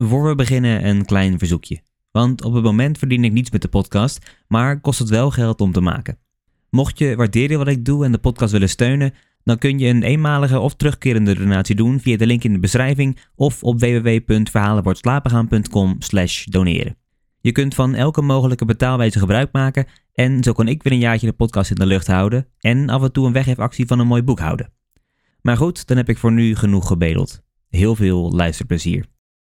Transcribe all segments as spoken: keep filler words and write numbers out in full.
Voor we beginnen een klein verzoekje. Want op het moment verdien ik niets met de podcast, maar kost het wel geld om te maken. Mocht je waarderen wat ik doe en de podcast willen steunen, dan kun je een eenmalige of terugkerende donatie doen via de link in de beschrijving of op w w w punt verhalenvoortslapengaan punt com slash doneren. Je kunt van elke mogelijke betaalwijze gebruik maken en zo kan ik weer een jaartje de podcast in de lucht houden en af en toe een weggeefactie van een mooi boek houden. Maar goed, dan heb ik voor nu genoeg gebedeld. Heel veel luisterplezier.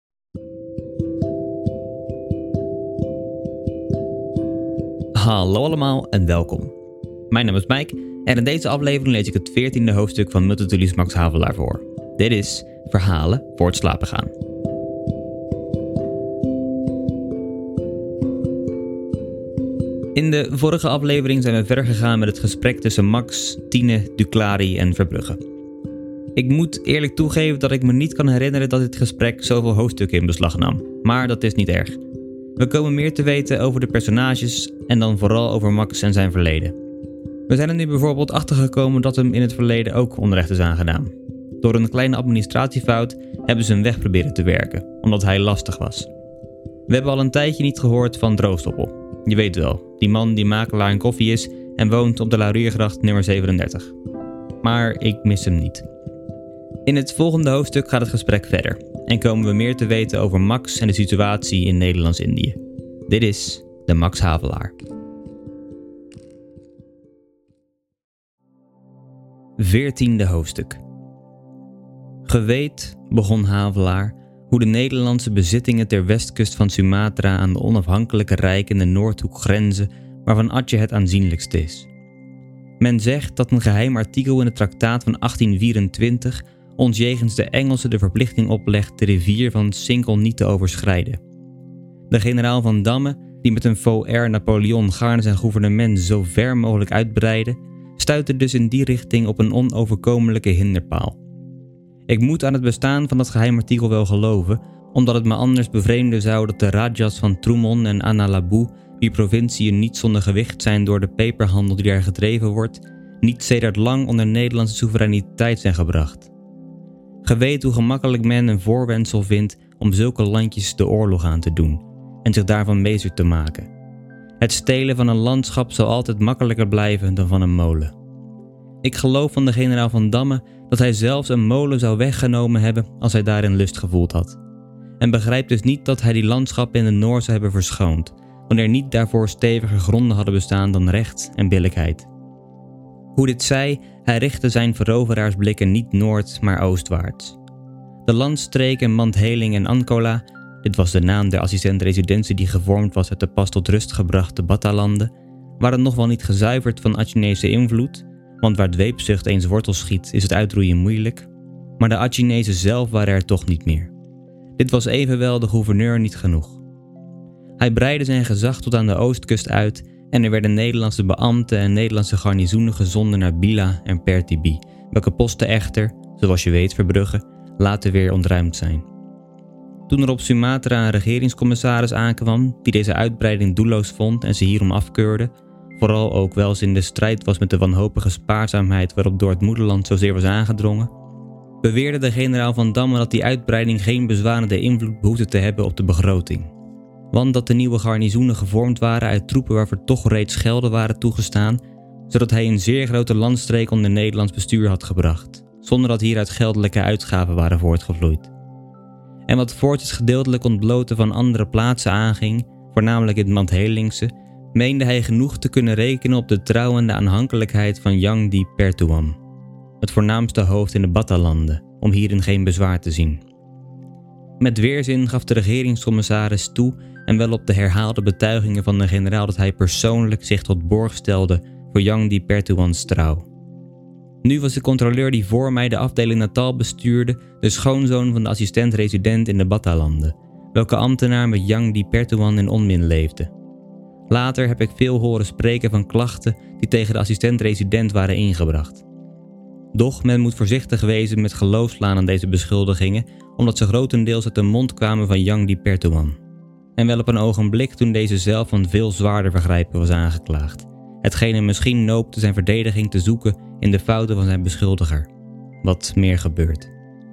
Hallo allemaal en welkom. Mijn naam is Mike en in deze aflevering lees ik het veertiende hoofdstuk van Multatuli's Max Havelaar voor. Dit is Verhalen voor het slapen gaan. In de vorige aflevering zijn we verder gegaan met het gesprek tussen Max, Tine, Duclari en Verbrugge. Ik moet eerlijk toegeven dat ik me niet kan herinneren dat dit gesprek zoveel hoofdstukken in beslag nam, maar dat is niet erg. We komen meer te weten over de personages en dan vooral over Max en zijn verleden. We zijn er nu bijvoorbeeld achtergekomen dat hem in het verleden ook onrecht is aangedaan. Door een kleine administratiefout hebben ze hem weg proberen te werken, omdat hij lastig was. We hebben al een tijdje niet gehoord van Droogstoppel. Je weet wel, die man die makelaar in koffie is en woont op de Lauriergracht nummer zevenendertig. Maar ik mis hem niet. In het volgende hoofdstuk gaat het gesprek verder en komen we meer te weten over Max en de situatie in Nederlands-Indië. Dit is de Max Havelaar. Veertiende hoofdstuk. Ge weet, begon Havelaar, hoe de Nederlandse bezittingen ter westkust van Sumatra aan de onafhankelijke rijk in de Noordhoek grenzen, waarvan Atje het aanzienlijkste is. Men zegt dat een geheim artikel in het traktaat van achttien vierentwintig ons jegens de Engelsen de verplichting oplegt de rivier van Sinkel niet te overschrijden. De generaal van Damme, die met een faux air Napoleon gaarne zijn gouvernement zo ver mogelijk uitbreidde, stuitte dus in die richting op een onoverkomelijke hinderpaal. Ik moet aan het bestaan van dat geheimartikel wel geloven, omdat het me anders bevreemden zou dat de Rajas van Troemon en Annalaboo, die provinciën niet zonder gewicht zijn door de peperhandel die daar gedreven wordt, niet sedert lang onder Nederlandse soevereiniteit zijn gebracht. Ge weet hoe gemakkelijk men een voorwendsel vindt om zulke landjes de oorlog aan te doen en zich daarvan meester te maken. Het stelen van een landschap zal altijd makkelijker blijven dan van een molen. Ik geloof van de generaal van Damme dat hij zelfs een molen zou weggenomen hebben als hij daarin lust gevoeld had. En begrijpt dus niet dat hij die landschappen in de Noord zou hebben verschoond, wanneer niet daarvoor steviger gronden hadden bestaan dan recht en billijkheid. Hoe dit zij, hij richtte zijn veroveraarsblikken niet noord, maar oostwaarts. De landstreken Mandheling en Ankola, dit was de naam der assistent-residentie die gevormd was uit de pas tot rust gebrachte Batalanden, waren nog wel niet gezuiverd van Atjinese invloed, want waar dweepzucht eens wortel schiet is het uitroeien moeilijk, maar de Atjinezen zelf waren er toch niet meer. Dit was evenwel de gouverneur niet genoeg. Hij breidde zijn gezag tot aan de oostkust uit en er werden Nederlandse beambten en Nederlandse garnizoenen gezonden naar Bila en Pertibi, welke posten echter, zoals je weet Verbrugge, later weer ontruimd zijn. Toen er op Sumatra een regeringscommissaris aankwam die deze uitbreiding doelloos vond en ze hierom afkeurde, vooral ook wel eens in de strijd was met de wanhopige spaarzaamheid waarop door het moederland zozeer was aangedrongen, beweerde de generaal van Damme dat die uitbreiding geen bezwarende invloed behoefde te hebben op de begroting. Want dat de nieuwe garnizoenen gevormd waren uit troepen waarvoor toch reeds gelden waren toegestaan, zodat hij een zeer grote landstreek onder Nederlands bestuur had gebracht, zonder dat hieruit geldelijke uitgaven waren voortgevloeid. En wat voorts het gedeeltelijk ontbloten van andere plaatsen aanging, voornamelijk in het Mandhelingse, meende hij genoeg te kunnen rekenen op de trouw en de aanhankelijkheid van Yang di Pertuan, het voornaamste hoofd in de Batalanden, om hierin geen bezwaar te zien. Met weerzin gaf de regeringscommissaris toe en wel op de herhaalde betuigingen van de generaal dat hij persoonlijk zich tot borg stelde voor Yang di Pertuans trouw. Nu was de controleur die voor mij de afdeling Natal bestuurde de schoonzoon van de assistent-resident in de Batalanden, welke ambtenaar met Yang di Pertuan in onmin leefde. Later heb ik veel horen spreken van klachten die tegen de assistent-resident waren ingebracht. Doch men moet voorzichtig wezen met geloof slaan aan deze beschuldigingen, omdat ze grotendeels uit de mond kwamen van Yang di Pertuan. En wel op een ogenblik toen deze zelf van veel zwaarder vergrijpen was aangeklaagd, hetgeen hem misschien noopte zijn verdediging te zoeken in de fouten van zijn beschuldiger. Wat meer gebeurt.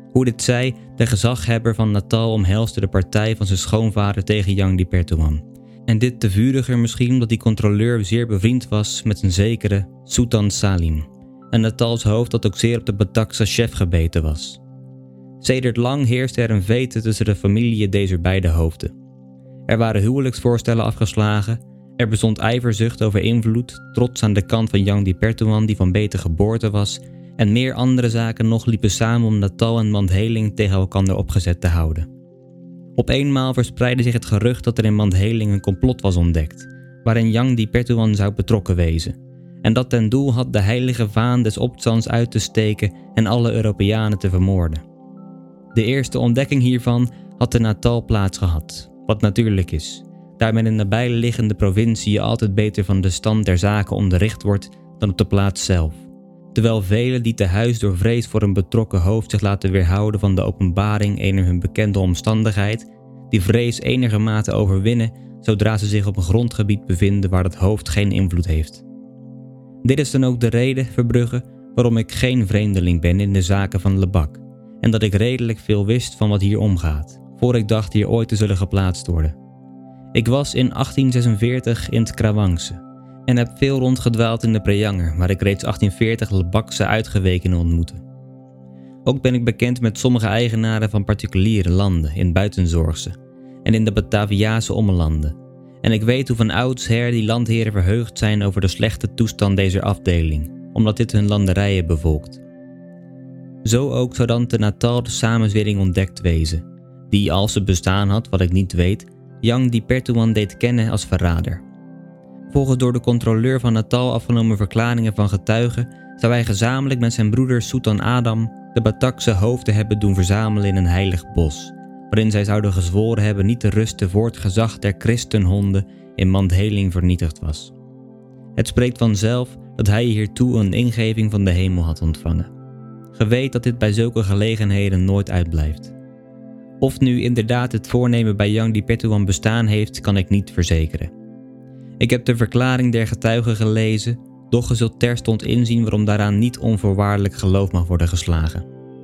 Hoe dit zij, de gezaghebber van Natal omhelste de partij van zijn schoonvader tegen Jang di Pertuan. En dit te vuriger misschien omdat die controleur zeer bevriend was met een zekere Sultan Salim. En Natals hoofd dat ook zeer op de Batakse chef gebeten was. Sedert lang heerste er een vete tussen de familieën deze beide hoofden. Er waren huwelijksvoorstellen afgeslagen, er bestond ijverzucht over invloed, trots aan de kant van Jang di Pertuan die van beter geboorte was, en meer andere zaken nog liepen samen om Natal en Mandhéling tegen elkaar opgezet te houden. Op eenmaal verspreidde zich het gerucht dat er in Mandhéling een complot was ontdekt, waarin Jang di Pertuan zou betrokken wezen, en dat ten doel had de heilige vaan des opstands uit te steken en alle Europeanen te vermoorden. De eerste ontdekking hiervan had te Natal plaatsgehad, wat natuurlijk is, daar men in de nabijliggende provincie altijd beter van de stand der zaken onderricht wordt dan op de plaats zelf. Terwijl velen die te huis door vrees voor een betrokken hoofd zich laten weerhouden van de openbaring ener hun bekende omstandigheid, die vrees enigermate overwinnen zodra ze zich op een grondgebied bevinden waar het hoofd geen invloed heeft. Dit is dan ook de reden, Verbrugge, waarom ik geen vreemdeling ben in de zaken van Lebak, en dat ik redelijk veel wist van wat hier omgaat, voor ik dacht hier ooit te zullen geplaatst worden. Ik was in achttien zesenveertig in het Krawangse en heb veel rondgedwaald in de Preanger, waar ik reeds achttien veertig Lebakse uitgewekenen ontmoette. Ook ben ik bekend met sommige eigenaren van particuliere landen in Buitenzorgse en in de Bataviaanse ommelanden, en ik weet hoe van oudsher die landheren verheugd zijn over de slechte toestand deze afdeling, omdat dit hun landerijen bevolkt. Zo ook zou dan te Natal de samenzwering ontdekt wezen, die, als ze bestaan had, wat ik niet weet, Jang di Pertuan deed kennen als verrader. Volgens door de controleur van Natal afgenomen verklaringen van getuigen zou hij gezamenlijk met zijn broeder Sultan Adam de Batakse hoofden hebben doen verzamelen in een heilig bos, waarin zij zouden gezworen hebben niet te rusten voor het gezag der christenhonden in Mandhéling vernietigd was. Het spreekt vanzelf dat hij hiertoe een ingeving van de hemel had ontvangen. Ge weet dat dit bij zulke gelegenheden nooit uitblijft. Of nu inderdaad het voornemen bij Jang di Pertuan bestaan heeft, kan ik niet verzekeren. Ik heb de verklaring der getuigen gelezen, doch ge zult terstond inzien waarom daaraan niet onvoorwaardelijk geloof mag worden geslagen.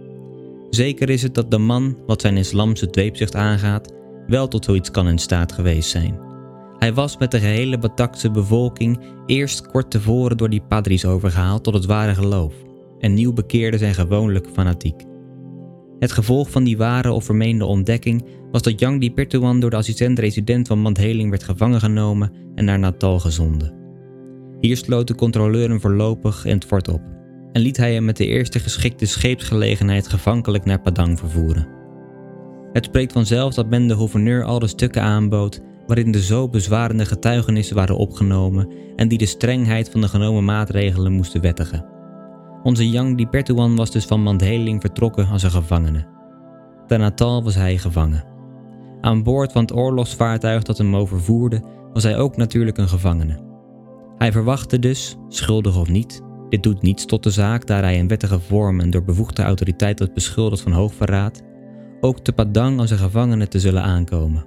Zeker is het dat de man, wat zijn islamse dweepzucht aangaat, wel tot zoiets kan in staat geweest zijn. Hij was met de gehele Batakse bevolking eerst kort tevoren door die padris overgehaald tot het ware geloof, en nieuwbekeerden zijn gewoonlijk fanatiek. Het gevolg van die ware of vermeende ontdekking was dat Jang di Pertuan door de assistent-resident van Mandhéling werd gevangen genomen en naar Natal gezonden. Hier sloot de controleur hem voorlopig in het fort op en liet hij hem met de eerste geschikte scheepsgelegenheid gevankelijk naar Padang vervoeren. Het spreekt vanzelf dat men de gouverneur al de stukken aanbood waarin de zo bezwarende getuigenissen waren opgenomen en die de strengheid van de genomen maatregelen moesten wettigen. Onze Jang di Pertuan was dus van Mandhéling vertrokken als een gevangene. Te Natal was hij gevangen. Aan boord van het oorlogsvaartuig dat hem overvoerde was hij ook natuurlijk een gevangene. Hij verwachtte dus, schuldig of niet, dit doet niets tot de zaak daar hij in wettige vorm en door bevoegde autoriteit was beschuldigd van hoogverraad, ook te Padang als een gevangene te zullen aankomen.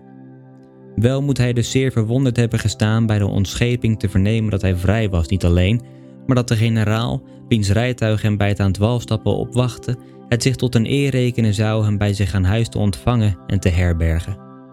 Wel moet hij dus zeer verwonderd hebben gestaan bij de ontscheping te vernemen dat hij vrij was, niet alleen, maar dat de generaal, wiens rijtuig hem bij het aan het wal stappen opwachtte, het zich tot een eer rekenen zou hem bij zich aan huis te ontvangen en te herbergen.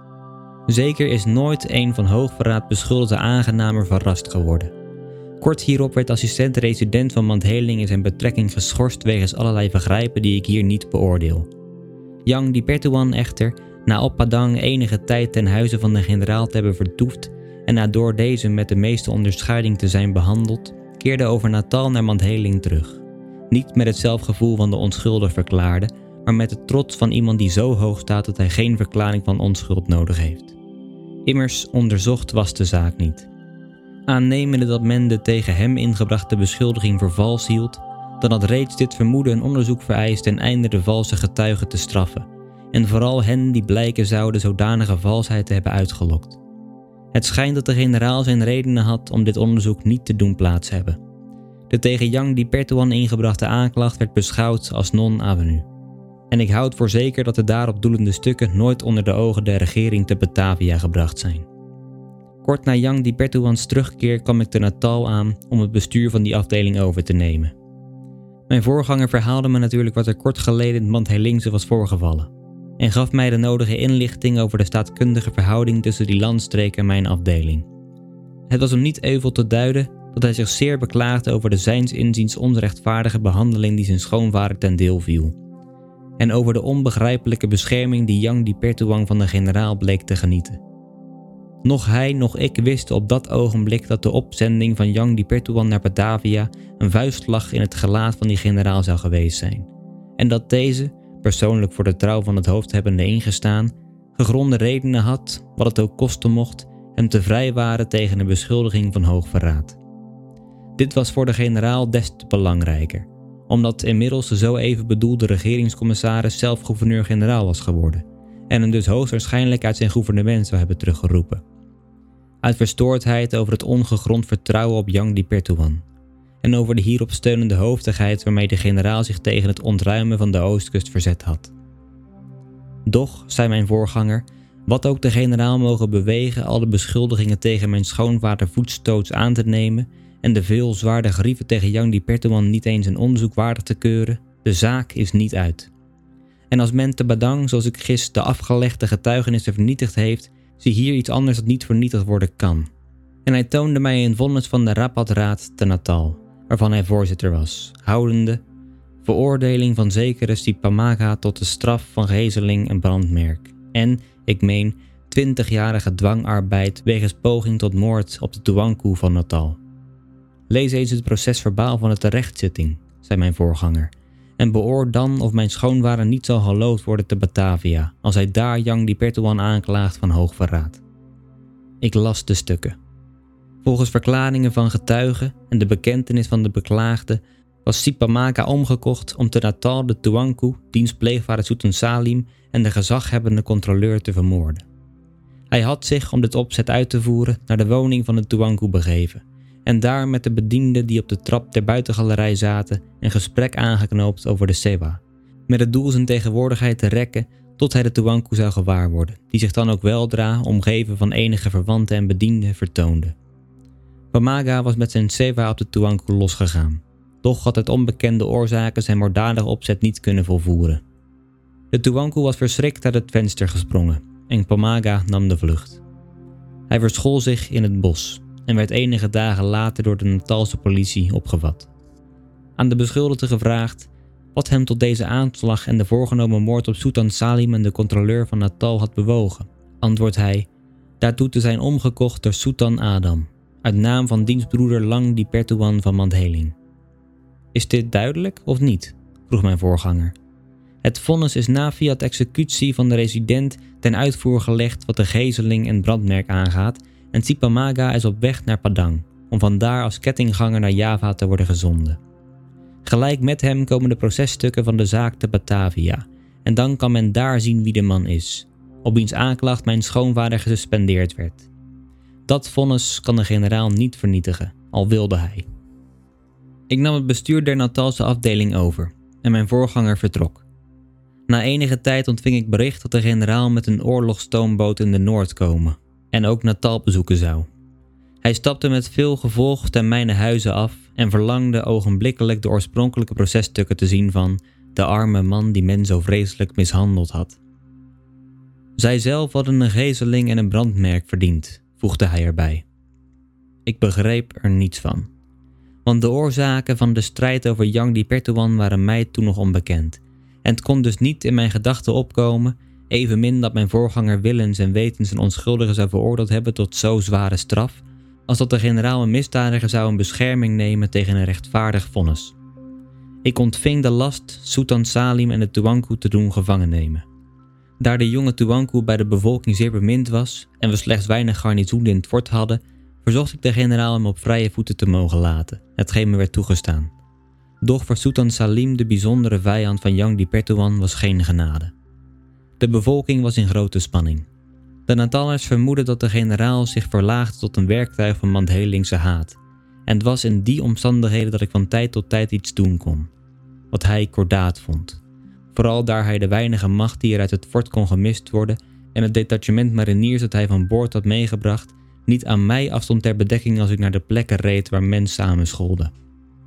Zeker is nooit een van hoogverraad beschuldigde aangenamer verrast geworden. Kort hierop werd de assistent-resident van Mandhéling in zijn betrekking geschorst wegens allerlei vergrijpen die ik hier niet beoordeel. Jang di Pertuan echter, na op Padang enige tijd ten huize van de generaal te hebben vertoefd en na door deze met de meeste onderscheiding te zijn behandeld, keerde over Natal naar Mandhéling terug. Niet met het zelfgevoel van de onschuldig verklaarde, maar met de trots van iemand die zo hoog staat dat hij geen verklaring van onschuld nodig heeft. Immers onderzocht was de zaak niet. Aannemende dat men de tegen hem ingebrachte beschuldiging voor vals hield, dan had reeds dit vermoeden een onderzoek vereist ten einde de valse getuigen te straffen, en vooral hen die blijken zouden zodanige valsheid te hebben uitgelokt. Het schijnt dat de generaal zijn redenen had om dit onderzoek niet te doen plaats hebben. De tegen Jang di Pertuan ingebrachte aanklacht werd beschouwd als non-avenu. En ik houd voor zeker dat de daarop doelende stukken nooit onder de ogen der regering te Batavia gebracht zijn. Kort na Jang di Pertuans terugkeer kwam ik te Natal aan om het bestuur van die afdeling over te nemen. Mijn voorganger verhaalde me natuurlijk wat er kort geleden in het Mandheelingse was voorgevallen en gaf mij de nodige inlichting over de staatkundige verhouding tussen die landstreek en mijn afdeling. Het was hem niet euvel te duiden dat hij zich zeer beklaagde over de zijns inziens onrechtvaardige behandeling die zijn schoonvader ten deel viel, en over de onbegrijpelijke bescherming die Yang Dipertuan van de generaal bleek te genieten. Nog hij, nog ik wisten op dat ogenblik dat de opzending van Yang Dipertuan naar Batavia een vuistslag in het gelaat van die generaal zou geweest zijn, en dat deze, persoonlijk voor de trouw van het hoofd hebbende ingestaan, gegronde redenen had, wat het ook kosten mocht, hem te vrijwaren tegen een beschuldiging van hoogverraad. Dit was voor de generaal des te belangrijker, omdat inmiddels de zo even bedoelde regeringscommissaris zelf gouverneur-generaal was geworden en hem dus hoogstwaarschijnlijk uit zijn gouvernement zou hebben teruggeroepen. Uit verstoordheid over het ongegrond vertrouwen op Yang Dipertuan en over de hierop steunende hoofdigheid waarmee de generaal zich tegen het ontruimen van de oostkust verzet had. Doch, zei mijn voorganger, wat ook de generaal mogen bewegen al de beschuldigingen tegen mijn schoonvader voetstoots aan te nemen en de veel zwaarder grieven tegen Yang Dipertuan niet eens een onderzoek waardig te keuren, de zaak is niet uit. En als men te Badang, zoals ik gis, de afgelegde getuigenissen vernietigd heeft, zie hier iets anders dat niet vernietigd worden kan. En hij toonde mij een vonnis van de Rapadraad te Natal, waarvan hij voorzitter was, houdende veroordeling van zekere Sipamaga tot de straf van gezeling en brandmerk. En, ik meen, twintigjarige dwangarbeid wegens poging tot moord op de Tuanku van Natal. Lees eens het procesverbaal van de terechtzitting, zei mijn voorganger, en beoor dan of mijn schoonvader niet zal geloofd worden te Batavia, als hij daar Yang Dipertuan aanklaagt van hoogverraad. Ik las de stukken. Volgens verklaringen van getuigen en de bekentenis van de beklaagde was Sipamaga omgekocht om te Natal de Tuanku, diens pleegvader Sultan Salim en de gezaghebbende controleur te vermoorden. Hij had zich, om dit opzet uit te voeren, naar de woning van de Tuanku begeven en daar met de bedienden die op de trap der buitengalerij zaten een gesprek aangeknoopt over de sewa, met het doel zijn tegenwoordigheid te rekken tot hij de Tuanku zou gewaar worden, die zich dan ook weldra, omgeven van enige verwanten en bedienden, vertoonde. Pamaga was met zijn sewa op de Tuanku losgegaan, doch had uit onbekende oorzaken zijn moorddadige opzet niet kunnen volvoeren. De Tuanku was verschrikt uit het venster gesprongen en Pamaga nam de vlucht. Hij verschool zich in het bos en werd enige dagen later door de Natalse politie opgevat. Aan de beschuldigde gevraagd wat hem tot deze aanslag en de voorgenomen moord op Sultan Salim en de controleur van Natal had bewogen, antwoordt hij daartoe te zijn omgekocht door Sultan Adam, uit naam van diens broeder Lang Dipertuan van Mandheling. Is dit duidelijk of niet? Vroeg mijn voorganger. Het vonnis is na fiat executie van de resident ten uitvoer gelegd wat de gezeling en brandmerk aangaat en Sipamaga is op weg naar Padang, om vandaar als kettingganger naar Java te worden gezonden. Gelijk met hem komen de processtukken van de zaak te Batavia en dan kan men daar zien wie de man is, op wiens aanklacht mijn schoonvader gesuspendeerd werd. Dat vonnis kan de generaal niet vernietigen, al wilde hij. Ik nam het bestuur der Natalse afdeling over en mijn voorganger vertrok. Na enige tijd ontving ik bericht dat de generaal met een oorlogsstoomboot in de Noord komen en ook Natal bezoeken zou. Hij stapte met veel gevolg ten mijne huize af en verlangde ogenblikkelijk de oorspronkelijke processtukken te zien van de arme man die men zo vreselijk mishandeld had. Zij zelf hadden een gezeling en een brandmerk verdiend, voegde hij erbij. Ik begreep er niets van, want de oorzaken van de strijd over Yang Dipertuan waren mij toen nog onbekend en het kon dus niet in mijn gedachten opkomen, evenmin dat mijn voorganger willens en wetens een onschuldige zou veroordeeld hebben tot zo zware straf, als dat de generaal een misdadiger zou een bescherming nemen tegen een rechtvaardig vonnis. Ik ontving de last Sultan Salim en de Tuanku te doen gevangen nemen. Daar de jonge Tuanku bij de bevolking zeer bemind was en we slechts weinig garnizoen in het fort hadden, verzocht ik de generaal hem op vrije voeten te mogen laten, hetgeen me werd toegestaan. Doch voor Sultan Salim, de bijzondere vijand van Yang Dipertuan, was geen genade. De bevolking was in grote spanning. De Natalers vermoedden dat de generaal zich verlaagde tot een werktuig van Mandheelingse haat. En het was in die omstandigheden dat ik van tijd tot tijd iets doen kon. Wat hij kordaat vond. Vooral daar hij de weinige macht die er uit het fort kon gemist worden en het detachement mariniers dat hij van boord had meegebracht niet aan mij afstond ter bedekking als ik naar de plekken reed waar men samen scholden.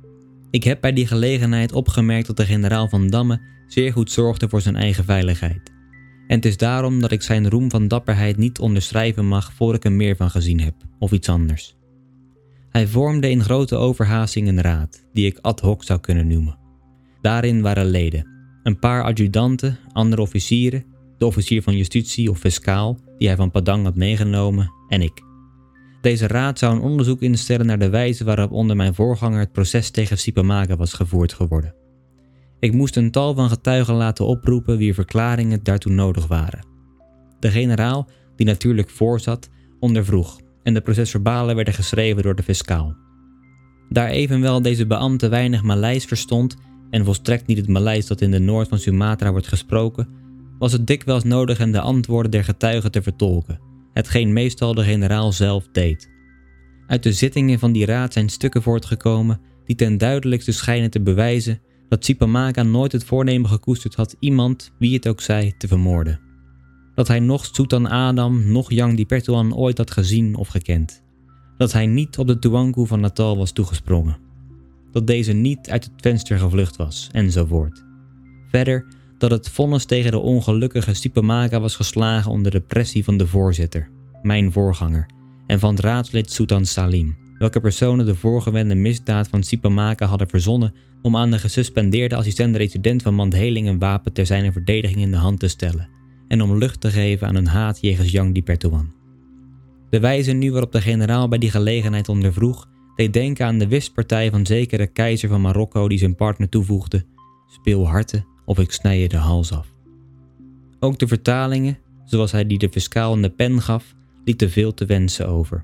Ik heb bij die gelegenheid opgemerkt dat de generaal van Damme zeer goed zorgde voor zijn eigen veiligheid. En het is daarom dat ik zijn roem van dapperheid niet onderschrijven mag voor ik er meer van gezien heb, of iets anders. Hij vormde in grote overhaasting een raad, die ik ad hoc zou kunnen noemen. Daarin waren leden, een paar adjudanten, andere officieren, de officier van justitie of fiscaal, die hij van Padang had meegenomen, en ik. Deze raad zou een onderzoek instellen naar de wijze waarop onder mijn voorganger het proces tegen Sipamaka was gevoerd geworden. Ik moest een tal van getuigen laten oproepen wier verklaringen daartoe nodig waren. De generaal, die natuurlijk voorzat, ondervroeg en de procesverbalen werden geschreven door de fiscaal. Daar evenwel deze beambte weinig Maleis verstond en volstrekt niet het Maleis dat in de noord van Sumatra wordt gesproken, was het dikwijls nodig hem de antwoorden der getuigen te vertolken, hetgeen meestal de generaal zelf deed. Uit de zittingen van die raad zijn stukken voortgekomen die ten duidelijkste schijnen te bewijzen dat Sipamaka nooit het voornemen gekoesterd had iemand, wie het ook zij, te vermoorden. Dat hij noch Sultan Adam, noch Jang di Pertuan ooit had gezien of gekend. Dat hij niet op de Tuanku van Natal was toegesprongen. Dat deze niet uit het venster gevlucht was, enzovoort. Verder dat het vonnis tegen de ongelukkige Sipamaka was geslagen onder de pressie van de voorzitter, mijn voorganger, en van het raadslid Sultan Salim, welke personen de voorgewende misdaad van Sipamaka hadden verzonnen om aan de gesuspendeerde assistent-resident van Mandhéling een wapen ter zijn verdediging in de hand te stellen en om lucht te geven aan hun haat jegens Jang di Pertuan. De wijze nu waarop de generaal bij die gelegenheid ondervroeg, deed denken aan de whistpartij van zekere keizer van Marokko die zijn partner toevoegde: speel harten of ik snij je de hals af. Ook de vertalingen, zoals hij die de fiscaal in de pen gaf, lieten veel te wensen over.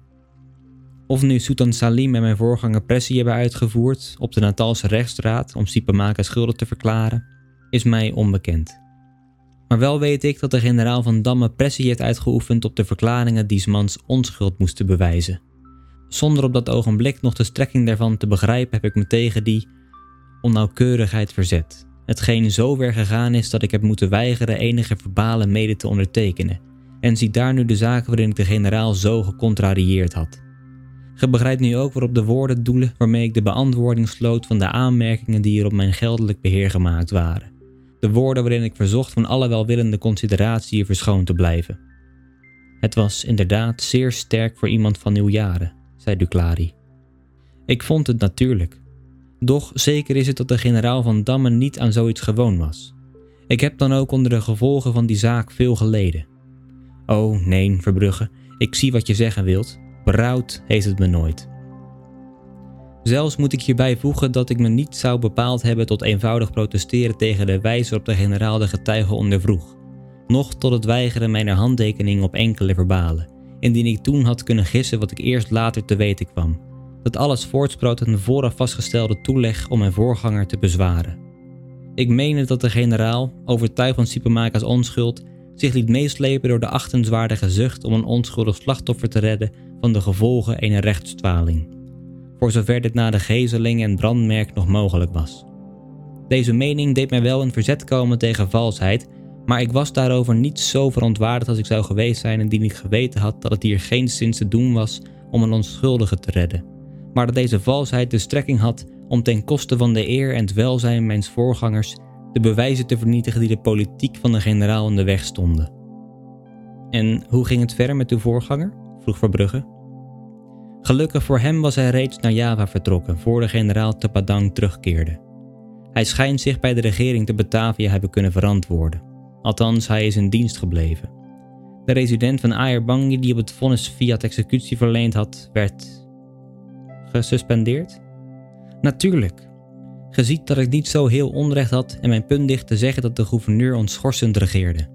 Of nu Sultan Salim en mijn voorganger pressie hebben uitgevoerd op de Natalse rechtsraad om Sipamaka schuldig te verklaren, is mij onbekend. Maar wel weet ik dat de generaal van Damme pressie heeft uitgeoefend op de verklaringen die 's mans onschuld moesten bewijzen. Zonder op dat ogenblik nog de strekking daarvan te begrijpen heb ik me tegen die onnauwkeurigheid verzet. Hetgeen zo ver gegaan is dat ik heb moeten weigeren enige verbalen mede te ondertekenen. En zie daar nu de zaken waarin ik de generaal zo gecontrarieerd had. Ge begrijpt nu ook waarop de woorden doelen waarmee ik de beantwoording sloot van de aanmerkingen die er op mijn geldelijk beheer gemaakt waren. De woorden waarin ik verzocht van alle welwillende consideratie verschoond te blijven. Het was inderdaad zeer sterk voor iemand van uw jaren, zei Duclari. Ik vond het natuurlijk. Doch zeker is het dat de generaal van Damme niet aan zoiets gewoon was. Ik heb dan ook onder de gevolgen van die zaak veel geleden. Oh, nee, Verbrugge, ik zie wat je zeggen wilt. Berouwd heeft het me nooit. Zelfs moet ik hierbij voegen dat ik me niet zou bepaald hebben tot eenvoudig protesteren tegen de wijze waarop de generaal de getuigen ondervroeg, noch tot het weigeren mijner handtekening op enkele verbalen, indien ik toen had kunnen gissen wat ik eerst later te weten kwam, dat alles voortsproot uit een vooraf vastgestelde toeleg om mijn voorganger te bezwaren. Ik meende dat de generaal, overtuigd van Sipamaka's onschuld, zich liet meeslepen door de achtenswaardige zucht om een onschuldig slachtoffer te redden van de gevolgen eener rechtsdwaling, voor zover dit na de gezeling en brandmerk nog mogelijk was. Deze mening deed mij wel in verzet komen tegen valsheid, maar ik was daarover niet zo verontwaardigd als ik zou geweest zijn indien ik geweten had dat het hier geenszins te doen was om een onschuldige te redden, maar dat deze valsheid de strekking had om ten koste van de eer en het welzijn mijns voorgangers de bewijzen te vernietigen die de politiek van de generaal in de weg stonden. En hoe ging het verder met uw voorganger? Vroeg Verbrugge. Gelukkig voor hem was hij reeds naar Java vertrokken voor de generaal te Padang terugkeerde. Hij schijnt zich bij de regering te Batavia hebben kunnen verantwoorden. Althans, hij is in dienst gebleven. De resident van Ayer Bangi die op het vonnis fiat executie verleend had, werd gesuspendeerd? Natuurlijk. Ge ziet dat ik niet zo heel onrecht had en mijn punt dicht te zeggen dat de gouverneur ons schorsend regeerde.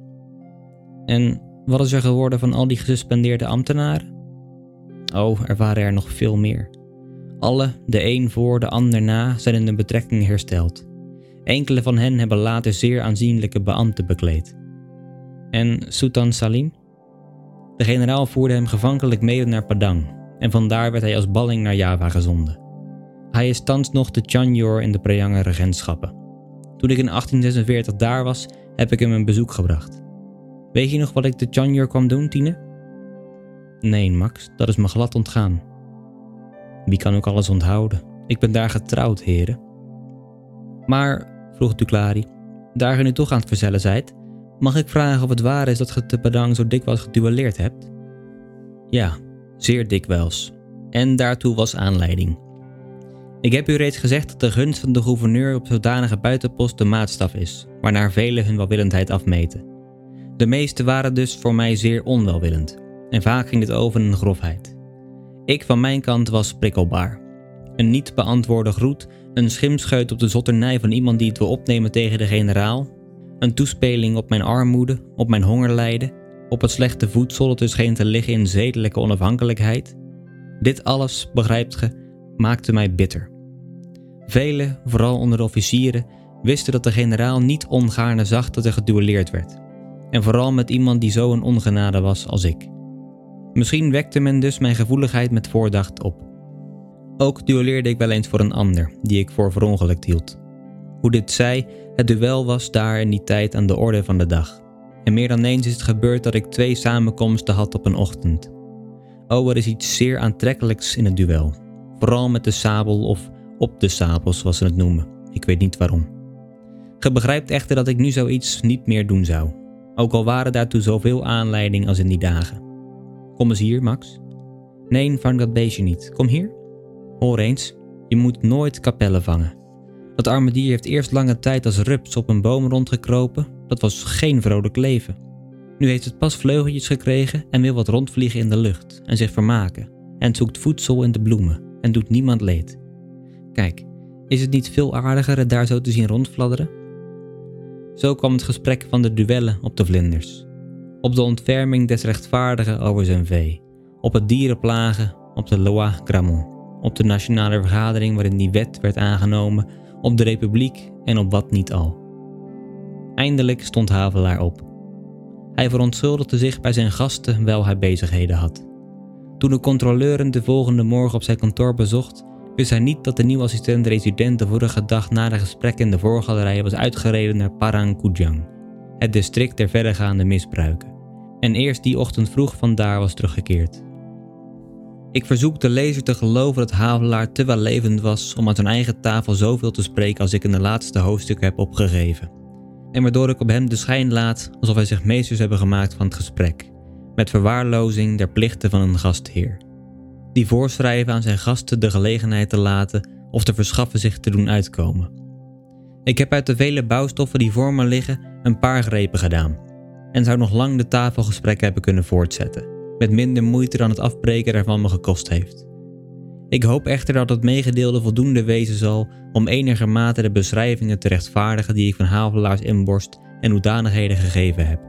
En wat is er geworden van al die gesuspendeerde ambtenaren? Oh, er waren er nog veel meer. Alle, de een voor, de ander na, zijn in de betrekking hersteld. Enkele van hen hebben later zeer aanzienlijke beambten bekleed. En Sultan Salim? De generaal voerde hem gevankelijk mede naar Padang en vandaar werd hij als balling naar Java gezonden. Hij is thans nog de Chanyor in de Preanger regentschappen. Toen ik in achttien zesenveertig daar was, heb ik hem een bezoek gebracht. Weet je nog wat ik de Chanyor kwam doen, Tine? Nee, Max, dat is me glad ontgaan. Wie kan ook alles onthouden? Ik ben daar getrouwd, heren. Maar, vroeg Duclari, daar je nu toch aan het verzellen zijt, mag ik vragen of het waar is dat je te Padang zo dikwijls geduelleerd hebt? Ja, zeer dikwijls. En daartoe was aanleiding. Ik heb u reeds gezegd dat de gunst van de gouverneur op zodanige buitenpost de maatstaf is, waarnaar velen hun welwillendheid afmeten. De meesten waren dus voor mij zeer onwelwillend, en vaak ging dit over in grofheid. Ik van mijn kant was prikkelbaar. Een niet beantwoorde groet, een schimscheut op de zotternij van iemand die het wil opnemen tegen de generaal, een toespeling op mijn armoede, op mijn hongerlijden, op het slechte voedsel dat dus scheen te liggen in zedelijke onafhankelijkheid. Dit alles, begrijpt ge, maakte mij bitter. Velen, vooral onder de officieren, wisten dat de generaal niet ongaarne zag dat er geduelleerd werd. En vooral met iemand die zo een ongenade was als ik. Misschien wekte men dus mijn gevoeligheid met voordacht op. Ook duelleerde ik wel eens voor een ander, die ik voor verongelukt hield. Hoe dit zij, het duel was daar in die tijd aan de orde van de dag. En meer dan eens is het gebeurd dat ik twee samenkomsten had op een ochtend. Oh, er is iets zeer aantrekkelijks in het duel. Vooral met de sabel of op de sabel, zoals ze het noemen. Ik weet niet waarom. Ge begrijpt echter dat ik nu zoiets niet meer doen zou. Ook al waren daartoe zoveel aanleiding als in die dagen. Kom eens hier, Max. Nee, vang dat beestje niet. Kom hier. Hoor eens, je moet nooit kapellen vangen. Dat arme dier heeft eerst lange tijd als rups op een boom rondgekropen. Dat was geen vrolijk leven. Nu heeft het pas vleugeltjes gekregen en wil wat rondvliegen in de lucht en zich vermaken. En zoekt voedsel in de bloemen en doet niemand leed. Kijk, is het niet veel aardiger het daar zo te zien rondfladderen? Zo kwam het gesprek van de duellen op de vlinders. Op de ontferming des rechtvaardigen over zijn vee. Op het dierenplagen, op de loi Grammont. Op de nationale vergadering waarin die wet werd aangenomen. Op de republiek en op wat niet al. Eindelijk stond Havelaar op. Hij verontschuldigde zich bij zijn gasten wijl hij bezigheden had. Toen de controleur hem de volgende morgen op zijn kantoor bezocht, wist hij niet dat de nieuwe assistent-resident de vorige dag na de gesprekken in de voorgalerij was uitgereden naar Parangkujang, het district der verregaande misbruiken, en eerst die ochtend vroeg vandaar was teruggekeerd. Ik verzoek de lezer te geloven dat Havelaar te wellevend was om aan zijn eigen tafel zoveel te spreken als ik in de laatste hoofdstukken heb opgegeven, en waardoor ik op hem de schijn laat alsof hij zich meesters hebben gemaakt van het gesprek, met verwaarlozing der plichten van een gastheer, die voorschrijven aan zijn gasten de gelegenheid te laten of te verschaffen zich te doen uitkomen. Ik heb uit de vele bouwstoffen die voor me liggen een paar grepen gedaan, en zou nog lang de tafelgesprekken hebben kunnen voortzetten, met minder moeite dan het afbreken daarvan me gekost heeft. Ik hoop echter dat het meegedeelde voldoende wezen zal om enigermate de beschrijvingen te rechtvaardigen die ik van Havelaars inborst en hoedanigheden gegeven heb.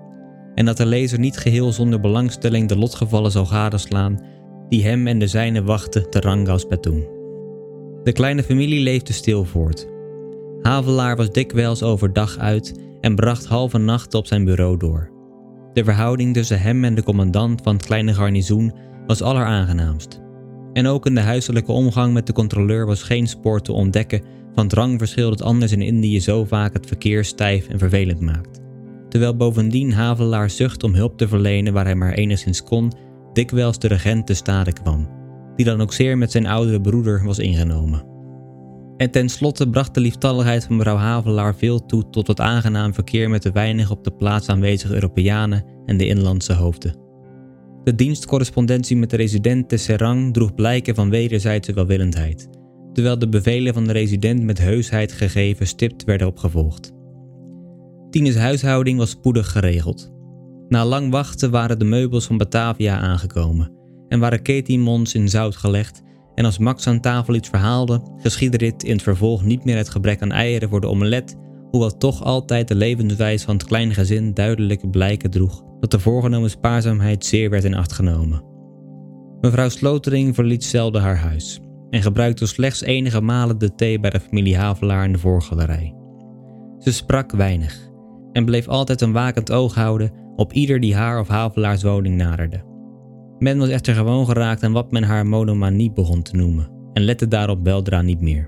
En dat de lezer niet geheel zonder belangstelling de lotgevallen zal gadeslaan die hem en de zijnen wachten te Rangkas-Betoeng. De kleine familie leefde stil voort. Havelaar was dikwijls overdag uit en bracht halve nachten op zijn bureau door. De verhouding tussen hem en de commandant van het kleine garnizoen was alleraangenaamst. En ook in de huiselijke omgang met de controleur was geen spoor te ontdekken van het rangverschil dat anders in Indië zo vaak het verkeer stijf en vervelend maakt. Terwijl bovendien Havelaar zucht om hulp te verlenen waar hij maar enigszins kon, dikwijls de regent te stade kwam, die dan ook zeer met zijn oudere broeder was ingenomen. En tenslotte bracht de lieftalligheid van mevrouw Havelaar veel toe tot het aangenaam verkeer met de weinig op de plaats aanwezige Europeanen en de inlandse hoofden. De dienstcorrespondentie met de resident te Serang droeg blijken van wederzijdse welwillendheid, terwijl de bevelen van de resident met heusheid gegeven stipt werden opgevolgd. Tine's huishouding was spoedig geregeld. Na lang wachten waren de meubels van Batavia aangekomen en waren ketimons in zout gelegd, en als Max aan tafel iets verhaalde, geschiedde dit in het vervolg niet meer het gebrek aan eieren voor de omelet, hoewel toch altijd de levenswijze van het kleine gezin duidelijke blijken droeg dat de voorgenomen spaarzaamheid zeer werd in acht genomen. Mevrouw Slotering verliet zelden haar huis en gebruikte slechts enige malen de thee bij de familie Havelaar in de voorgalerij. Ze sprak weinig en bleef altijd een wakend oog houden op ieder die haar of Havelaars woning naderde. Men was echter gewoon geraakt aan wat men haar monomanie begon te noemen en lette daarop weldra niet meer.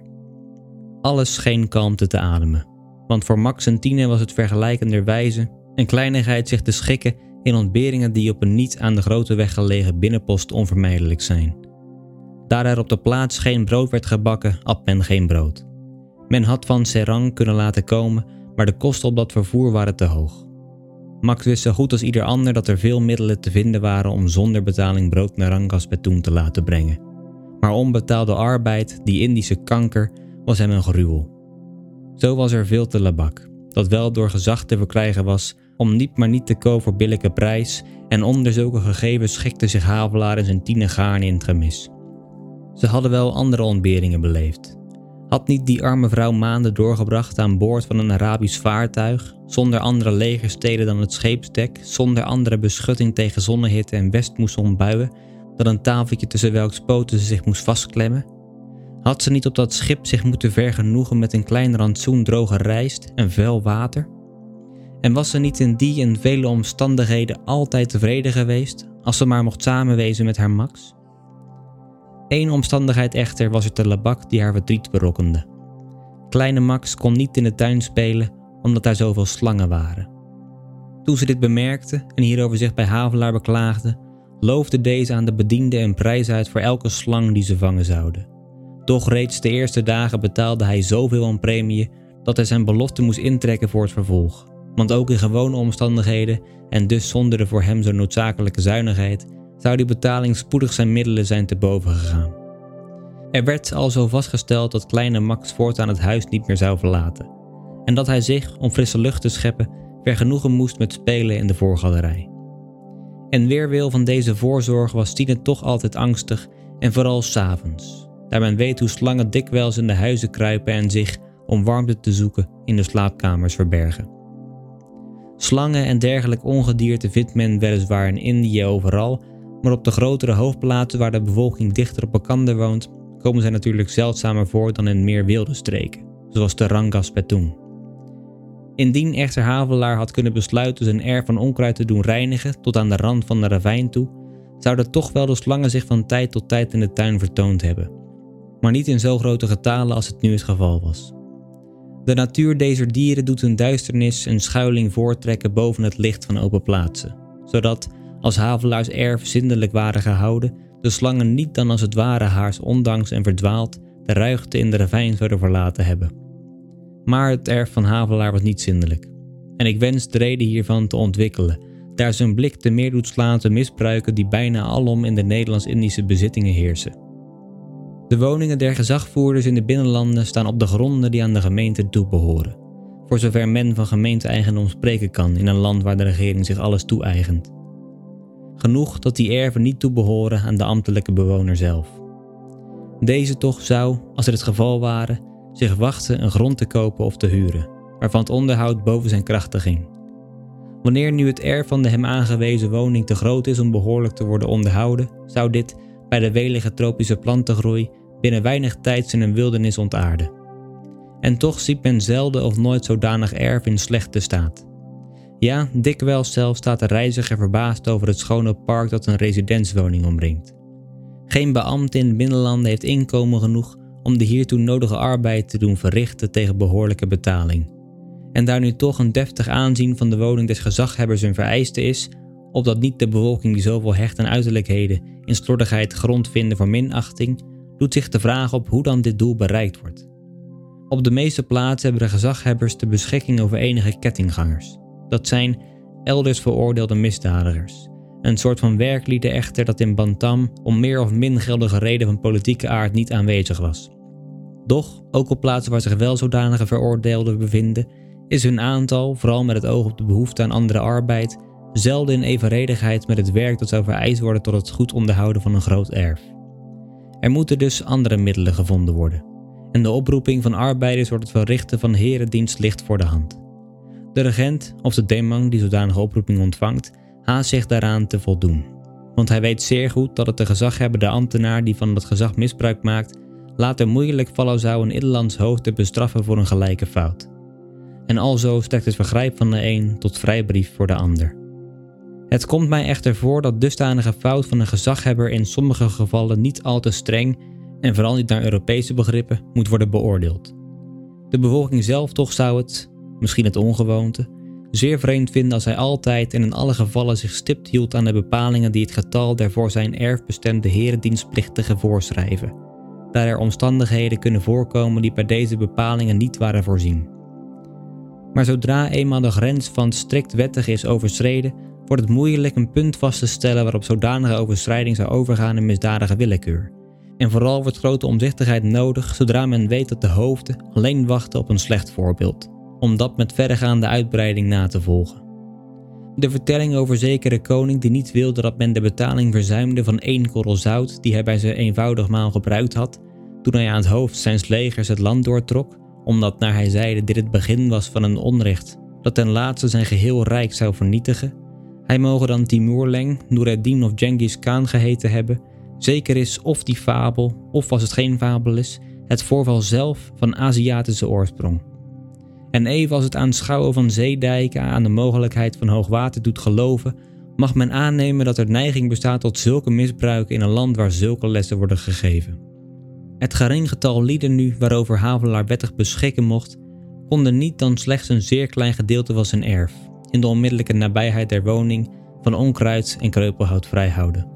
Alles scheen kalmte te ademen, want voor Max en Tine was het vergelijkenderwijze een kleinigheid zich te schikken in ontberingen die op een niet aan de grote weg gelegen binnenpost onvermijdelijk zijn. Daar er op de plaats geen brood werd gebakken, at men geen brood. Men had van Serang kunnen laten komen, maar de kosten op dat vervoer waren te hoog. Max wist zo goed als ieder ander dat er veel middelen te vinden waren om zonder betaling brood naar Rangkas-Betoeng te laten brengen. Maar onbetaalde arbeid, die Indische kanker, was hem een gruwel. Zo was er veel te labak, dat wel door gezag te verkrijgen was om niet maar niet te koop voor billijke prijs, en onder zulke gegevens schikte zich Havelaar en zijn tienen gaarne in het gemis. Ze hadden wel andere ontberingen beleefd. Had niet die arme vrouw maanden doorgebracht aan boord van een Arabisch vaartuig, zonder andere legersteden dan het scheepsdek, zonder andere beschutting tegen zonnehitte en westmoessonbuien, dan een tafeltje tussen welks poten ze zich moest vastklemmen? Had ze niet op dat schip zich moeten vergenoegen met een klein rantsoen droge rijst en vuil water? En was ze niet in die en vele omstandigheden altijd tevreden geweest, als ze maar mocht samenwezen met haar Max? Eén omstandigheid echter was er te labak die haar verdriet berokkende. Kleine Max kon niet in de tuin spelen, omdat daar zoveel slangen waren. Toen ze dit bemerkte en hierover zich bij Havelaar beklaagde, loofde deze aan de bediende een prijs uit voor elke slang die ze vangen zouden. Doch reeds de eerste dagen betaalde hij zoveel aan premie dat hij zijn belofte moest intrekken voor het vervolg. Want ook in gewone omstandigheden, en dus zonder de voor hem zo noodzakelijke zuinigheid, zou die betaling spoedig zijn middelen zijn te boven gegaan. Er werd alzo vastgesteld dat kleine Max voortaan het huis niet meer zou verlaten, en dat hij zich, om frisse lucht te scheppen, vergenoegen moest met spelen in de voorgalerij. En weerwil van deze voorzorg was Tine toch altijd angstig, en vooral 's avonds, daar men weet hoe slangen dikwijls in de huizen kruipen en zich, om warmte te zoeken, in de slaapkamers verbergen. Slangen en dergelijk ongedierte vindt men weliswaar in Indië overal, maar op de grotere hoofdplaatsen waar de bevolking dichter op elkander woont, komen zij natuurlijk zeldzamer voor dan in meer wilde streken, zoals de Rangkas-Betoeng. Indien echter Havelaar had kunnen besluiten zijn erf van onkruid te doen reinigen tot aan de rand van de ravijn toe, zouden toch wel de slangen zich van tijd tot tijd in de tuin vertoond hebben, maar niet in zo grote getalen als het nu het geval was. De natuur deze dieren doet hun duisternis en schuiling voortrekken boven het licht van open plaatsen, zodat, als Havelaars erf zindelijk waren gehouden, de slangen niet dan als het ware haars ondanks en verdwaald de ruigte in de ravijn zouden verlaten hebben. Maar het erf van Havelaar was niet zindelijk, en ik wens de reden hiervan te ontwikkelen, daar zijn blik te meer doet slaan te misbruiken die bijna alom in de Nederlands-Indische bezittingen heersen. De woningen der gezagvoerders in de binnenlanden staan op de gronden die aan de gemeente toebehoren, voor zover men van gemeente-eigendom spreken kan in een land waar de regering zich alles toe-eigent. Genoeg dat die erven niet toebehoren aan de ambtelijke bewoner zelf. Deze toch zou, als het het geval ware, zich wachten een grond te kopen of te huren, waarvan het onderhoud boven zijn krachten ging. Wanneer nu het erf van de hem aangewezen woning te groot is om behoorlijk te worden onderhouden, zou dit, bij de welige tropische plantengroei, binnen weinig tijd zijn een wildernis ontaarden. En toch ziet men zelden of nooit zodanig erf in slechte staat. Ja, dikwijls zelfs staat de reiziger verbaasd over het schone park dat een residentswoning omringt. Geen beambte in de binnenlanden heeft inkomen genoeg om de hiertoe nodige arbeid te doen verrichten tegen behoorlijke betaling. En daar nu toch een deftig aanzien van de woning des gezaghebbers een vereiste is, opdat niet de bevolking die zoveel hecht aan uiterlijkheden in slordigheid grond vinden voor minachting, doet zich de vraag op hoe dan dit doel bereikt wordt. Op de meeste plaatsen hebben de gezaghebbers de beschikking over enige kettinggangers. Dat zijn elders veroordeelde misdadigers. Een soort van werklieden echter dat in Bantam om meer of min geldige reden van politieke aard niet aanwezig was. Doch, ook op plaatsen waar zich wel zodanige veroordeelden bevinden, is hun aantal, vooral met het oog op de behoefte aan andere arbeid, zelden in evenredigheid met het werk dat zou vereist worden tot het goed onderhouden van een groot erf. Er moeten dus andere middelen gevonden worden, en de oproeping van arbeiders wordt het verrichten van herendienst ligt voor de hand. De regent, of de demang die zodanige oproeping ontvangt, haast zich daaraan te voldoen, want hij weet zeer goed dat het de gezaghebbende ambtenaar die van dat gezag misbruik maakt, later moeilijk vallen zou een inlands hoofd te bestraffen voor een gelijke fout. En alzo strekt het vergrijp van de een tot vrijbrief voor de ander. Het komt mij echter voor dat dusdanige fout van een gezaghebber in sommige gevallen niet al te streng, en vooral niet naar Europese begrippen, moet worden beoordeeld. De bevolking zelf toch zou het, misschien het ongewoonte, zeer vreemd vinden als hij altijd en in alle gevallen zich stipt hield aan de bepalingen die het getal der voor zijn erf bestemde herendienstplichtigen voorschrijven, daar er omstandigheden kunnen voorkomen die bij deze bepalingen niet waren voorzien. Maar zodra eenmaal de grens van strikt wettig is overschreden, wordt het moeilijk een punt vast te stellen waarop zodanige overschrijding zou overgaan in misdadige willekeur. En vooral wordt grote omzichtigheid nodig zodra men weet dat de hoofden alleen wachten op een slecht voorbeeld, om dat met verregaande uitbreiding na te volgen. De vertelling over zekere koning die niet wilde dat men de betaling verzuimde van één korrel zout die hij bij zijn eenvoudig maal gebruikt had, toen hij aan het hoofd zijns legers het land doortrok, omdat naar hij zeide dit het begin was van een onrecht dat ten laatste zijn geheel rijk zou vernietigen, hij moge dan Timur-Lenk, Noureddin of Genghis Khan geheten hebben, zeker is of die fabel, of als het geen fabel is, het voorval zelf van Aziatische oorsprong. En even als het aanschouwen van zeedijken aan de mogelijkheid van hoogwater doet geloven, mag men aannemen dat er neiging bestaat tot zulke misbruiken in een land waar zulke lessen worden gegeven. Het gering getal lieden nu waarover Havelaar wettig beschikken mocht, konden niet dan slechts een zeer klein gedeelte van zijn erf, in de onmiddellijke nabijheid der woning, van onkruid en kreupelhout vrijhouden.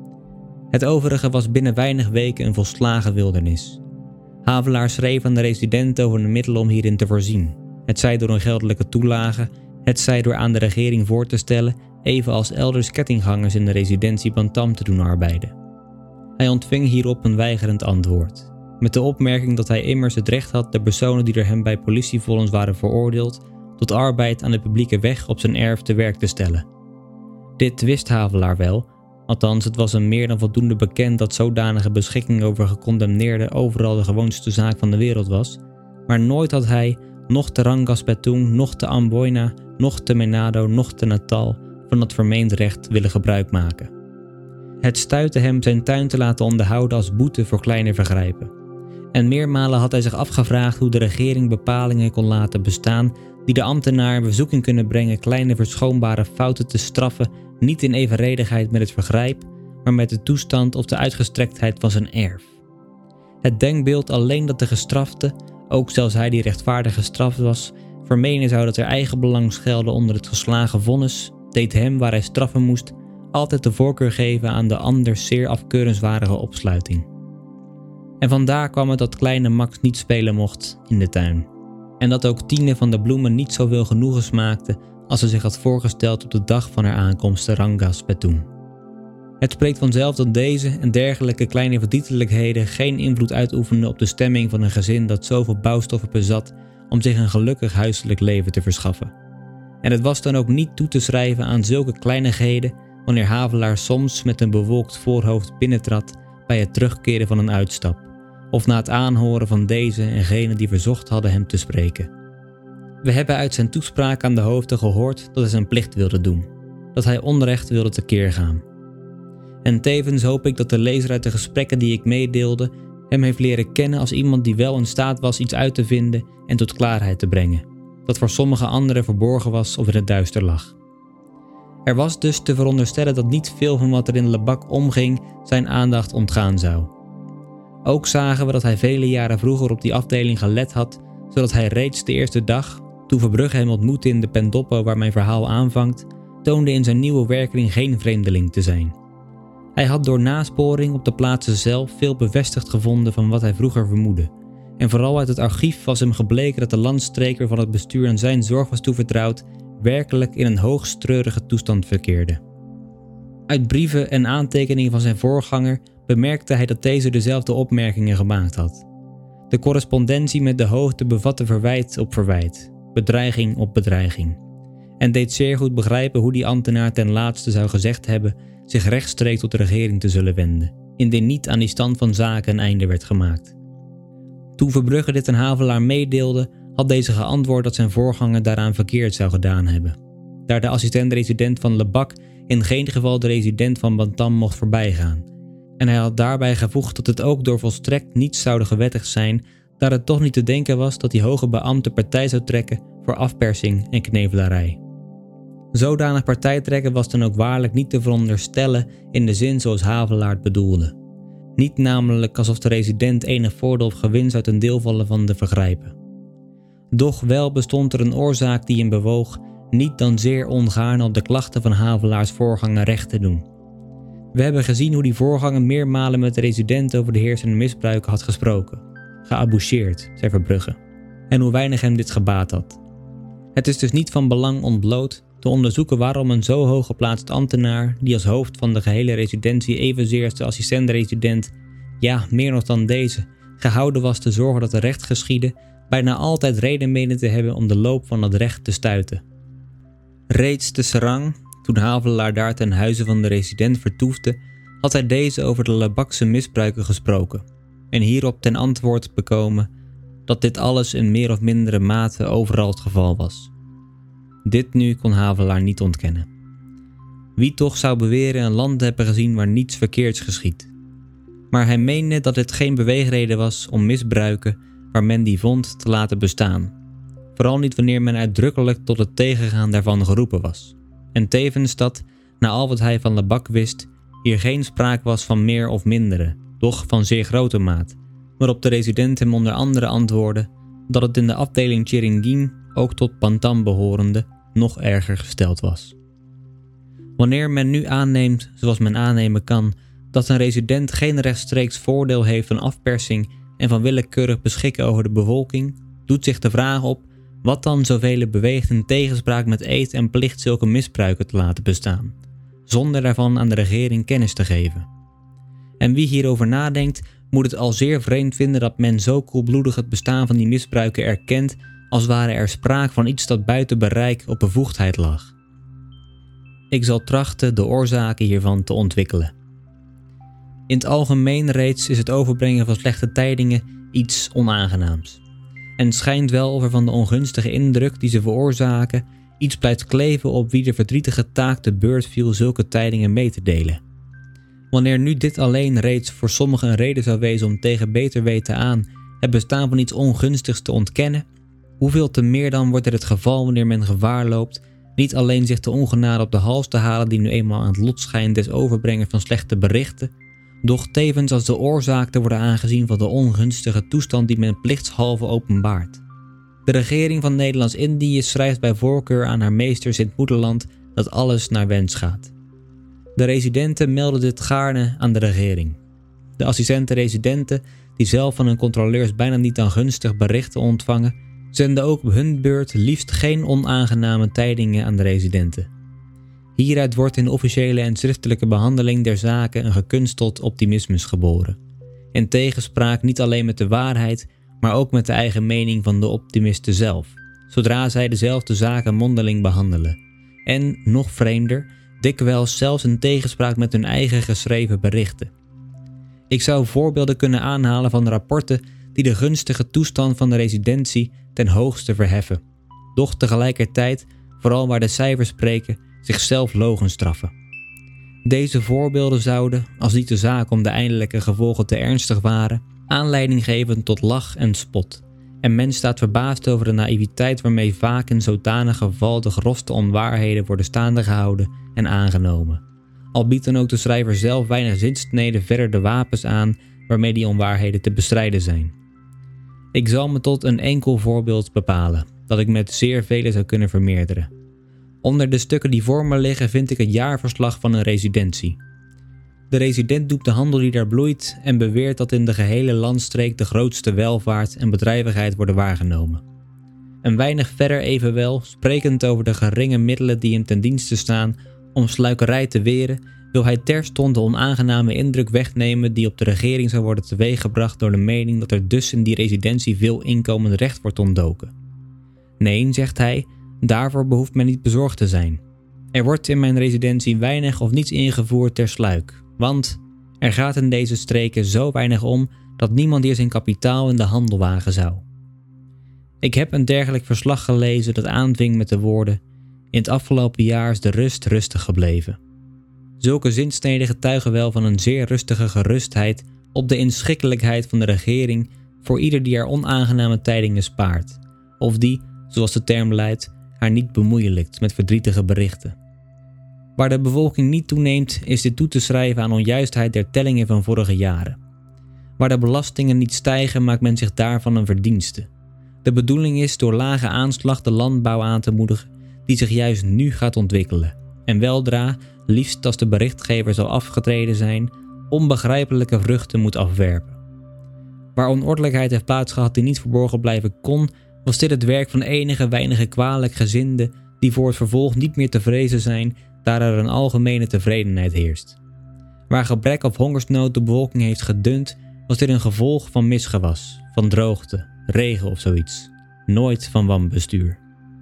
Het overige was binnen weinig weken een volslagen wildernis. Havelaar schreef aan de resident over de middelen om hierin te voorzien, hetzij door een geldelijke toelage, hetzij door aan de regering voor te stellen, evenals elders kettinggangers in de residentie Bantam te doen arbeiden. Hij ontving hierop een weigerend antwoord, met de opmerking dat hij immers het recht had de personen die door hem bij politievollens waren veroordeeld, tot arbeid aan de publieke weg op zijn erf te werk te stellen. Dit wist Havelaar wel, althans het was hem meer dan voldoende bekend dat zodanige beschikking over gekondemneerden overal de gewoonste zaak van de wereld was, maar nooit had hij, noch te Rangkas-Betoeng, noch te Amboina, noch te Menado, noch te Natal van dat vermeend recht willen gebruik maken. Het stuitte hem zijn tuin te laten onderhouden als boete voor kleine vergrijpen. En meermalen had hij zich afgevraagd hoe de regering bepalingen kon laten bestaan die de ambtenaar in verzoeking kunnen brengen kleine verschoonbare fouten te straffen, niet in evenredigheid met het vergrijp, maar met de toestand of de uitgestrektheid van zijn erf. Het denkbeeld alleen dat de gestrafte, ook zelfs hij die rechtvaardig gestraft was, vermenen zou dat er eigen belang schelde onder het geslagen vonnis, deed hem waar hij straffen moest, altijd de voorkeur geven aan de anders zeer afkeurenswaardige opsluiting. En vandaar kwam het dat kleine Max niet spelen mocht in de tuin. En dat ook Tine van de Bloemen niet zoveel genoegen smaakte als ze zich had voorgesteld op de dag van haar aankomst te Rangkas-Betoeng. Het spreekt vanzelf dat deze en dergelijke kleine verdienstelijkheden geen invloed uitoefenden op de stemming van een gezin dat zoveel bouwstoffen bezat om zich een gelukkig huiselijk leven te verschaffen. En het was dan ook niet toe te schrijven aan zulke kleinigheden wanneer Havelaar soms met een bewolkt voorhoofd binnentrad bij het terugkeren van een uitstap, of na het aanhoren van deze en gene die verzocht hadden hem te spreken. We hebben uit zijn toespraak aan de hoofden gehoord dat hij zijn plicht wilde doen, dat hij onrecht wilde tekeer gaan. En tevens hoop ik dat de lezer uit de gesprekken die ik meedeelde hem heeft leren kennen als iemand die wel in staat was iets uit te vinden en tot klaarheid te brengen, dat voor sommige anderen verborgen was of in het duister lag. Er was dus te veronderstellen dat niet veel van wat er in Lebak omging zijn aandacht ontgaan zou. Ook zagen we dat hij vele jaren vroeger op die afdeling gelet had, zodat hij reeds de eerste dag, toen Verbrugge hem ontmoette in de Pendoppo waar mijn verhaal aanvangt, toonde in zijn nieuwe werkkring geen vreemdeling te zijn. Hij had door nasporing op de plaatsen zelf veel bevestigd gevonden van wat hij vroeger vermoedde. En vooral uit het archief was hem gebleken dat de landstreker van het bestuur aan zijn zorg was toevertrouwd, werkelijk in een hoogst treurige toestand verkeerde. Uit brieven en aantekeningen van zijn voorganger bemerkte hij dat deze dezelfde opmerkingen gemaakt had. De correspondentie met de hoofden bevatte verwijt op verwijt, bedreiging op bedreiging, en deed zeer goed begrijpen hoe die ambtenaar ten laatste zou gezegd hebben zich rechtstreeks tot de regering te zullen wenden, indien niet aan die stand van zaken een einde werd gemaakt. Toen Verbrugge dit aan Havelaar meedeelde, had deze geantwoord dat zijn voorganger daaraan verkeerd zou gedaan hebben, daar de assistent-resident van Lebak in geen geval de resident van Bantam mocht voorbijgaan. En hij had daarbij gevoegd dat het ook door volstrekt niet zouden gewettigd zijn, daar het toch niet te denken was dat die hoge beambte partij zou trekken voor afpersing en knevelarij. Zodanig partijtrekken was dan ook waarlijk niet te veronderstellen in de zin zoals Havelaar het bedoelde. Niet namelijk alsof de resident enig voordeel of gewin uit een deel vallen van de vergrijpen. Doch wel bestond er een oorzaak die hem bewoog niet dan zeer ongaarne op de klachten van Havelaars voorganger recht te doen. We hebben gezien hoe die voorganger meermalen met de resident over de heersende misbruiken had gesproken. Geaboucheerd, zei Verbrugge. En hoe weinig hem dit gebaat had. Het is dus niet van belang ontbloot te onderzoeken waarom een zo hooggeplaatst ambtenaar, die als hoofd van de gehele residentie evenzeer als de assistent-resident, ja, meer nog dan deze, gehouden was te zorgen dat er recht geschiedde, bijna altijd reden meende te hebben om de loop van het recht te stuiten. Reeds te Serang, toen Havelaar daar ten huize van de resident vertoefde, had hij deze over de Lebakse misbruiken gesproken en hierop ten antwoord bekomen dat dit alles in meer of mindere mate overal het geval was. Dit nu kon Havelaar niet ontkennen. Wie toch zou beweren een land te hebben gezien waar niets verkeerds geschiedt. Maar hij meende dat dit geen beweegreden was om misbruiken waar men die vond te laten bestaan. Vooral niet wanneer men uitdrukkelijk tot het tegengaan daarvan geroepen was. En tevens dat, na al wat hij van Lebak wist, hier geen spraak was van meer of mindere, doch van zeer grote maat, waarop de resident hem onder andere antwoordde dat het in de afdeling Tjeringien, ook tot Bantam behorende, nog erger gesteld was. Wanneer men nu aanneemt, zoals men aannemen kan, dat een resident geen rechtstreeks voordeel heeft van afpersing en van willekeurig beschikken over de bevolking, doet zich de vraag op wat dan zoveel beweegt in tegenspraak met eed en plicht zulke misbruiken te laten bestaan, zonder daarvan aan de regering kennis te geven. En wie hierover nadenkt, moet het al zeer vreemd vinden dat men zo koelbloedig het bestaan van die misbruiken erkent, als ware er sprake van iets dat buiten bereik op bevoegdheid lag. Ik zal trachten de oorzaken hiervan te ontwikkelen. In het algemeen reeds is het overbrengen van slechte tijdingen iets onaangenaams. En het schijnt wel of er van de ongunstige indruk die ze veroorzaken iets blijft kleven op wie de verdrietige taak te beurt viel zulke tijdingen mee te delen. Wanneer nu dit alleen reeds voor sommigen een reden zou wezen om tegen beter weten aan het bestaan van iets ongunstigs te ontkennen, hoeveel te meer dan wordt het het geval wanneer men gevaar loopt niet alleen zich de ongenade op de hals te halen die nu eenmaal aan het lot schijnt des overbrengen van slechte berichten, doch tevens als de oorzaak te worden aangezien van de ongunstige toestand die men plichtshalve openbaart. De regering van Nederlands-Indië schrijft bij voorkeur aan haar meesters in het moederland dat alles naar wens gaat. De residenten melden dit gaarne aan de regering. De assistenten-residenten, die zelf van hun controleurs bijna niet dan gunstig berichten ontvangen, zenden ook op hun beurt liefst geen onaangename tijdingen aan de residenten. Hieruit wordt in de officiële en schriftelijke behandeling der zaken een gekunsteld optimismus geboren. In tegenspraak niet alleen met de waarheid, maar ook met de eigen mening van de optimisten zelf, zodra zij dezelfde zaken mondeling behandelen. En, nog vreemder, dikwijls zelfs in tegenspraak met hun eigen geschreven berichten. Ik zou voorbeelden kunnen aanhalen van rapporten die de gunstige toestand van de residentie ten hoogste verheffen, doch tegelijkertijd, vooral waar de cijfers spreken, zichzelf logenstraffen. Deze voorbeelden zouden, als niet de zaak om de eindelijke gevolgen te ernstig waren, aanleiding geven tot lach en spot. En men staat verbaasd over de naïviteit waarmee vaak in zodanig geval de grofste onwaarheden worden staande gehouden en aangenomen. Al biedt dan ook de schrijver zelf weinig zinsneden verder de wapens aan waarmee die onwaarheden te bestrijden zijn. Ik zal me tot een enkel voorbeeld bepalen, dat ik met zeer vele zou kunnen vermeerderen. Onder de stukken die voor me liggen vind ik het jaarverslag van een residentie. De resident doet de handel die daar bloeit en beweert dat in de gehele landstreek de grootste welvaart en bedrijvigheid worden waargenomen. Een weinig verder evenwel, sprekend over de geringe middelen die hem ten dienste staan om sluikerij te weren, wil hij terstond de onaangename indruk wegnemen die op de regering zou worden teweeggebracht door de mening dat er dus in die residentie veel inkomend recht wordt ontdoken. Nee, zegt hij, daarvoor behoeft men niet bezorgd te zijn. Er wordt in mijn residentie weinig of niets ingevoerd ter sluik, want er gaat in deze streken zo weinig om dat niemand hier zijn kapitaal in de handel wagen zou. Ik heb een dergelijk verslag gelezen dat aanving met de woorden: in het afgelopen jaar is de rust rustig gebleven. Zulke zinsneden getuigen wel van een zeer rustige gerustheid op de inschikkelijkheid van de regering voor ieder die haar onaangename tijdingen spaart, of die, zoals de term luidt, haar niet bemoeielijkt met verdrietige berichten. Waar de bevolking niet toeneemt, is dit toe te schrijven aan onjuistheid der tellingen van vorige jaren. Waar de belastingen niet stijgen, maakt men zich daarvan een verdienste. De bedoeling is door lage aanslag de landbouw aan te moedigen, die zich juist nu gaat ontwikkelen. En weldra, liefst als de berichtgever zal afgetreden zijn, onbegrijpelijke vruchten moet afwerpen. Waar onordelijkheid heeft plaatsgehad die niet verborgen blijven kon, was dit het werk van enige weinige kwalijk gezinden die voor het vervolg niet meer te vrezen zijn, daar er een algemene tevredenheid heerst. Waar gebrek of hongersnood de bevolking heeft gedund, was dit een gevolg van misgewas, van droogte, regen of zoiets, nooit van wanbestuur.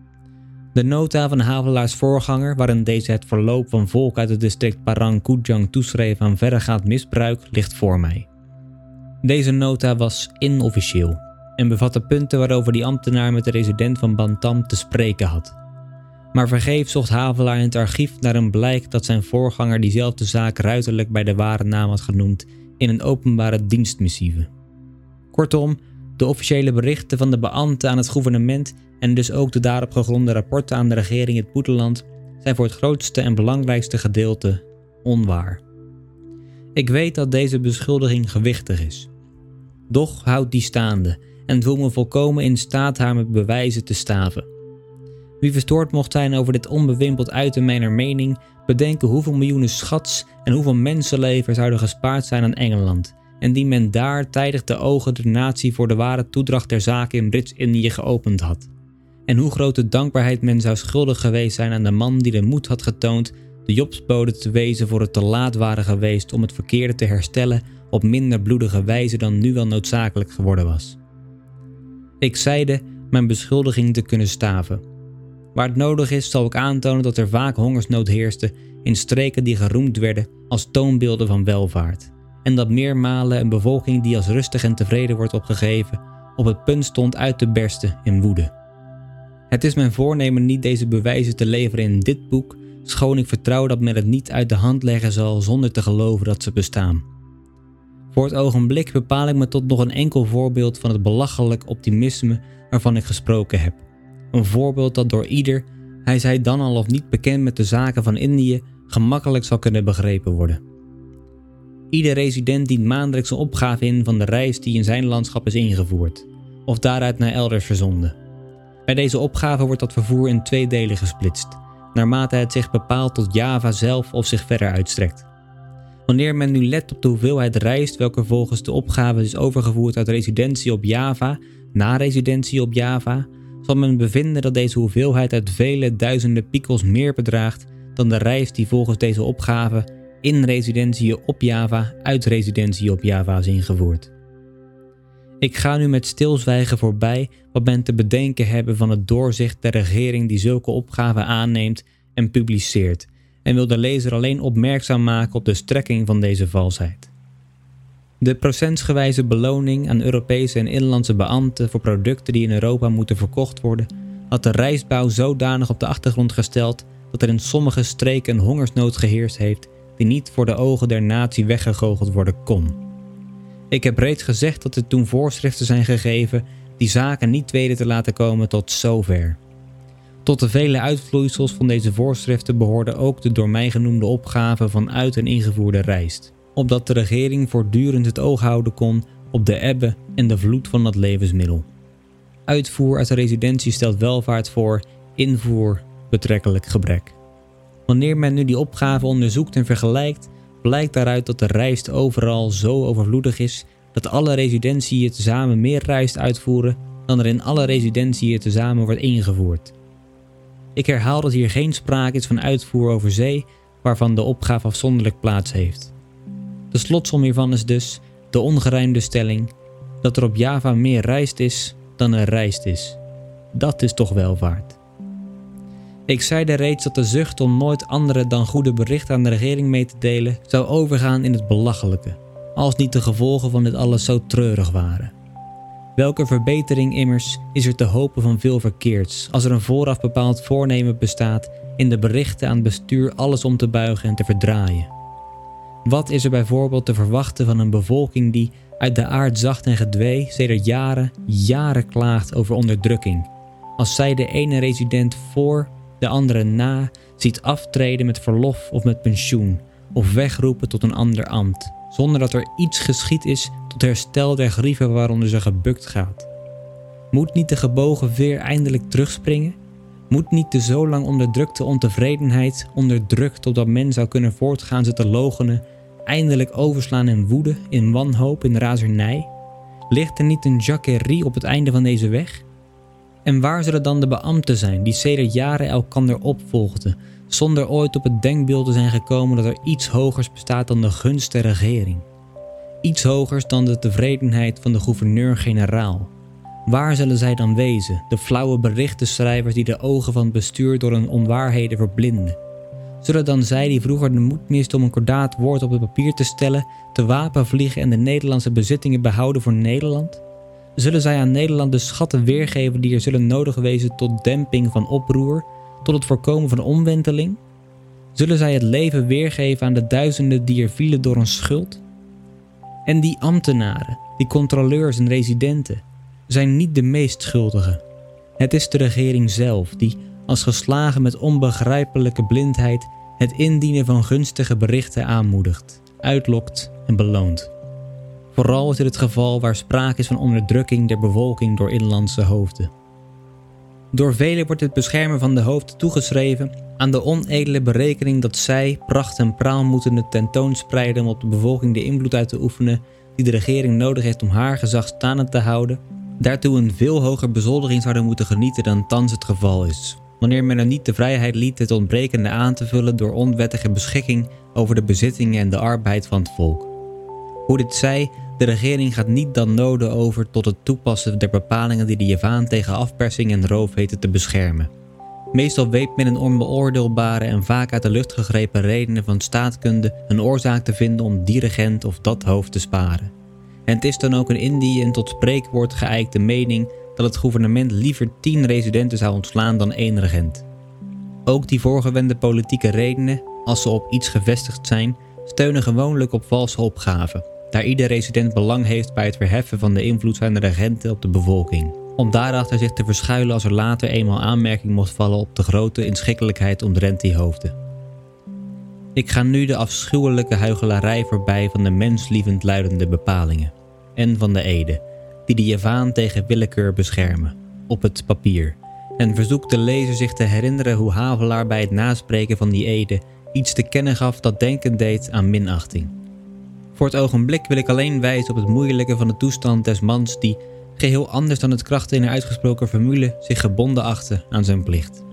De nota van Havelaars voorganger, waarin deze het verloop van volk uit het district Parang Kujang toeschreef aan verregaand misbruik, ligt voor mij. Deze nota was inofficieel en bevatte punten waarover die ambtenaar met de resident van Bantam te spreken had. Maar vergeefs zocht Havelaar in het archief naar een blijk dat zijn voorganger diezelfde zaak ruiterlijk bij de ware naam had genoemd in een openbare dienstmissieve. Kortom, de officiële berichten van de beambten aan het gouvernement en dus ook de daarop gegronde rapporten aan de regering in het moederland zijn voor het grootste en belangrijkste gedeelte onwaar. Ik weet dat deze beschuldiging gewichtig is. Doch houd die staande en voel me volkomen in staat haar met bewijzen te staven. Wie verstoord mocht zijn over dit onbewimpeld uiten mijner mening, bedenken hoeveel miljoenen schats en hoeveel mensenlevens zouden gespaard zijn aan Engeland, en die men daar tijdig de ogen der natie voor de ware toedracht der zaken in Brits-Indië geopend had. En hoe grote dankbaarheid men zou schuldig geweest zijn aan de man die de moed had getoond de Jobsbode te wezen voor het te laat waren geweest om het verkeerde te herstellen op minder bloedige wijze dan nu wel noodzakelijk geworden was. Ik zeide mijn beschuldiging te kunnen staven. Waar het nodig is zal ik aantonen dat er vaak hongersnood heerste in streken die geroemd werden als toonbeelden van welvaart, en dat meermalen een bevolking die als rustig en tevreden wordt opgegeven op het punt stond uit te bersten in woede. Het is mijn voornemen niet deze bewijzen te leveren in dit boek, schoon ik vertrouw dat men het niet uit de hand leggen zal zonder te geloven dat ze bestaan. Voor het ogenblik bepaal ik me tot nog een enkel voorbeeld van het belachelijk optimisme waarvan ik gesproken heb. Een voorbeeld dat door ieder, hij zij dan al of niet bekend met de zaken van Indië, gemakkelijk zal kunnen begrepen worden. Ieder resident dient maandelijks een opgave in van de reis die in zijn landschap is ingevoerd, of daaruit naar elders verzonden. Bij deze opgave wordt dat vervoer in twee delen gesplitst, naarmate het zich bepaalt tot Java zelf of zich verder uitstrekt. Wanneer men nu let op de hoeveelheid reist welke volgens de opgave is overgevoerd uit residentie op Java naar residentie op Java, zal men bevinden dat deze hoeveelheid uit vele duizenden pikels meer bedraagt dan de reis die volgens deze opgave in residentie op Java uit residentie op Java is ingevoerd. Ik ga nu met stilzwijgen voorbij wat men te bedenken hebben van het doorzicht der regering die zulke opgaven aanneemt en publiceert, en wil de lezer alleen opmerkzaam maken op de strekking van deze valsheid. De procentsgewijze beloning aan Europese en inlandse beambten voor producten die in Europa moeten verkocht worden, had de rijstbouw zodanig op de achtergrond gesteld dat er in sommige streken een hongersnood geheerst heeft die niet voor de ogen der natie weggegoocheld worden kon. Ik heb reeds gezegd dat er toen voorschriften zijn gegeven die zaken niet weten te laten komen tot zover. Tot de vele uitvloeisels van deze voorschriften behoorde ook de door mij genoemde opgave van uit- en ingevoerde rijst, opdat de regering voortdurend het oog houden kon op de ebbe en de vloed van dat levensmiddel. Uitvoer uit de residentie stelt welvaart voor, invoer betrekkelijk gebrek. Wanneer men nu die opgave onderzoekt en vergelijkt, blijkt daaruit dat de rijst overal zo overvloedig is dat alle residentiën tezamen meer rijst uitvoeren dan er in alle residentiën tezamen wordt ingevoerd. Ik herhaal dat hier geen sprake is van uitvoer over zee, waarvan de opgave afzonderlijk plaats heeft. De slotsom hiervan is dus de ongerijmde stelling dat er op Java meer rijst is dan er rijst is. Dat is toch welvaart. Ik zeide reeds dat de zucht om nooit andere dan goede berichten aan de regering mee te delen zou overgaan in het belachelijke, als niet de gevolgen van dit alles zo treurig waren. Welke verbetering immers is er te hopen van veel verkeerds, als er een vooraf bepaald voornemen bestaat in de berichten aan het bestuur alles om te buigen en te verdraaien? Wat is er bijvoorbeeld te verwachten van een bevolking die uit de aard zacht en gedwee sedert jaren, jaren klaagt over onderdrukking, als zij de ene resident voor, de andere na ziet aftreden met verlof of met pensioen, of wegroepen tot een ander ambt, zonder dat er iets geschied is tot herstel der grieven waaronder ze gebukt gaat? Moet niet de gebogen veer eindelijk terugspringen? Moet niet de zo lang onderdrukte ontevredenheid, onderdrukt totdat men zou kunnen voortgaan ze te loochenen, eindelijk overslaan in woede, in wanhoop, in razernij? Ligt er niet een jacquerie op het einde van deze weg? En waar zullen dan de beambten zijn die sedert jaren elkander opvolgden, zonder ooit op het denkbeeld te zijn gekomen dat er iets hogers bestaat dan de gunst der regering? Iets hogers dan de tevredenheid van de gouverneur-generaal. Waar zullen zij dan wezen, de flauwe berichtenschrijvers die de ogen van het bestuur door hun onwaarheden verblinden? Zullen dan zij die vroeger de moed misten om een kordaat woord op het papier te stellen, te wapen vliegen en de Nederlandse bezittingen behouden voor Nederland? Zullen zij aan Nederland de schatten weergeven die er zullen nodig wezen tot demping van oproer, tot het voorkomen van omwenteling? Zullen zij het leven weergeven aan de duizenden die er vielen door een schuld? En die ambtenaren, die controleurs en residenten, zijn niet de meest schuldigen. Het is de regering zelf die, als geslagen met onbegrijpelijke blindheid, het indienen van gunstige berichten aanmoedigt, uitlokt en beloont. Vooral is dit het geval waar sprake is van onderdrukking der bevolking door inlandse hoofden. Door velen wordt het beschermen van de hoofden toegeschreven aan de onedele berekening dat zij, pracht en praal moeten tentoonspreiden om op de bevolking de invloed uit te oefenen die de regering nodig heeft om haar gezag staande te houden, daartoe een veel hoger bezoldiging zouden moeten genieten dan thans het geval is, wanneer men er niet de vrijheid liet het ontbrekende aan te vullen door onwettige beschikking over de bezittingen en de arbeid van het volk. Hoe dit zij, de regering gaat niet dan noden over tot het toepassen der bepalingen die de Javaan tegen afpersing en roof heten te beschermen. Meestal weet men een onbeoordeelbare en vaak uit de lucht gegrepen redenen van staatkunde een oorzaak te vinden om die regent of dat hoofd te sparen. En het is dan ook een in die een tot spreekwoord geëikte mening dat het gouvernement liever tien residenten zou ontslaan dan één regent. Ook die voorgewende politieke redenen, als ze op iets gevestigd zijn, steunen gewoonlijk op valse opgaven, daar ieder resident belang heeft bij het verheffen van de invloed van de regenten op de bevolking, om daarachter zich te verschuilen als er later eenmaal aanmerking mocht vallen op de grote inschikkelijkheid omtrent die hoofden. Ik ga nu de afschuwelijke huichelarij voorbij van de menslievend luidende bepalingen en van de eden, die de Javaan tegen willekeur beschermen, op het papier, en verzoek de lezer zich te herinneren hoe Havelaar bij het naspreken van die eden iets te kennen gaf dat denken deed aan minachting. Voor het ogenblik wil ik alleen wijzen op het moeilijke van de toestand des mans die, geheel anders dan het kracht in een uitgesproken formule, zich gebonden achtte aan zijn plicht.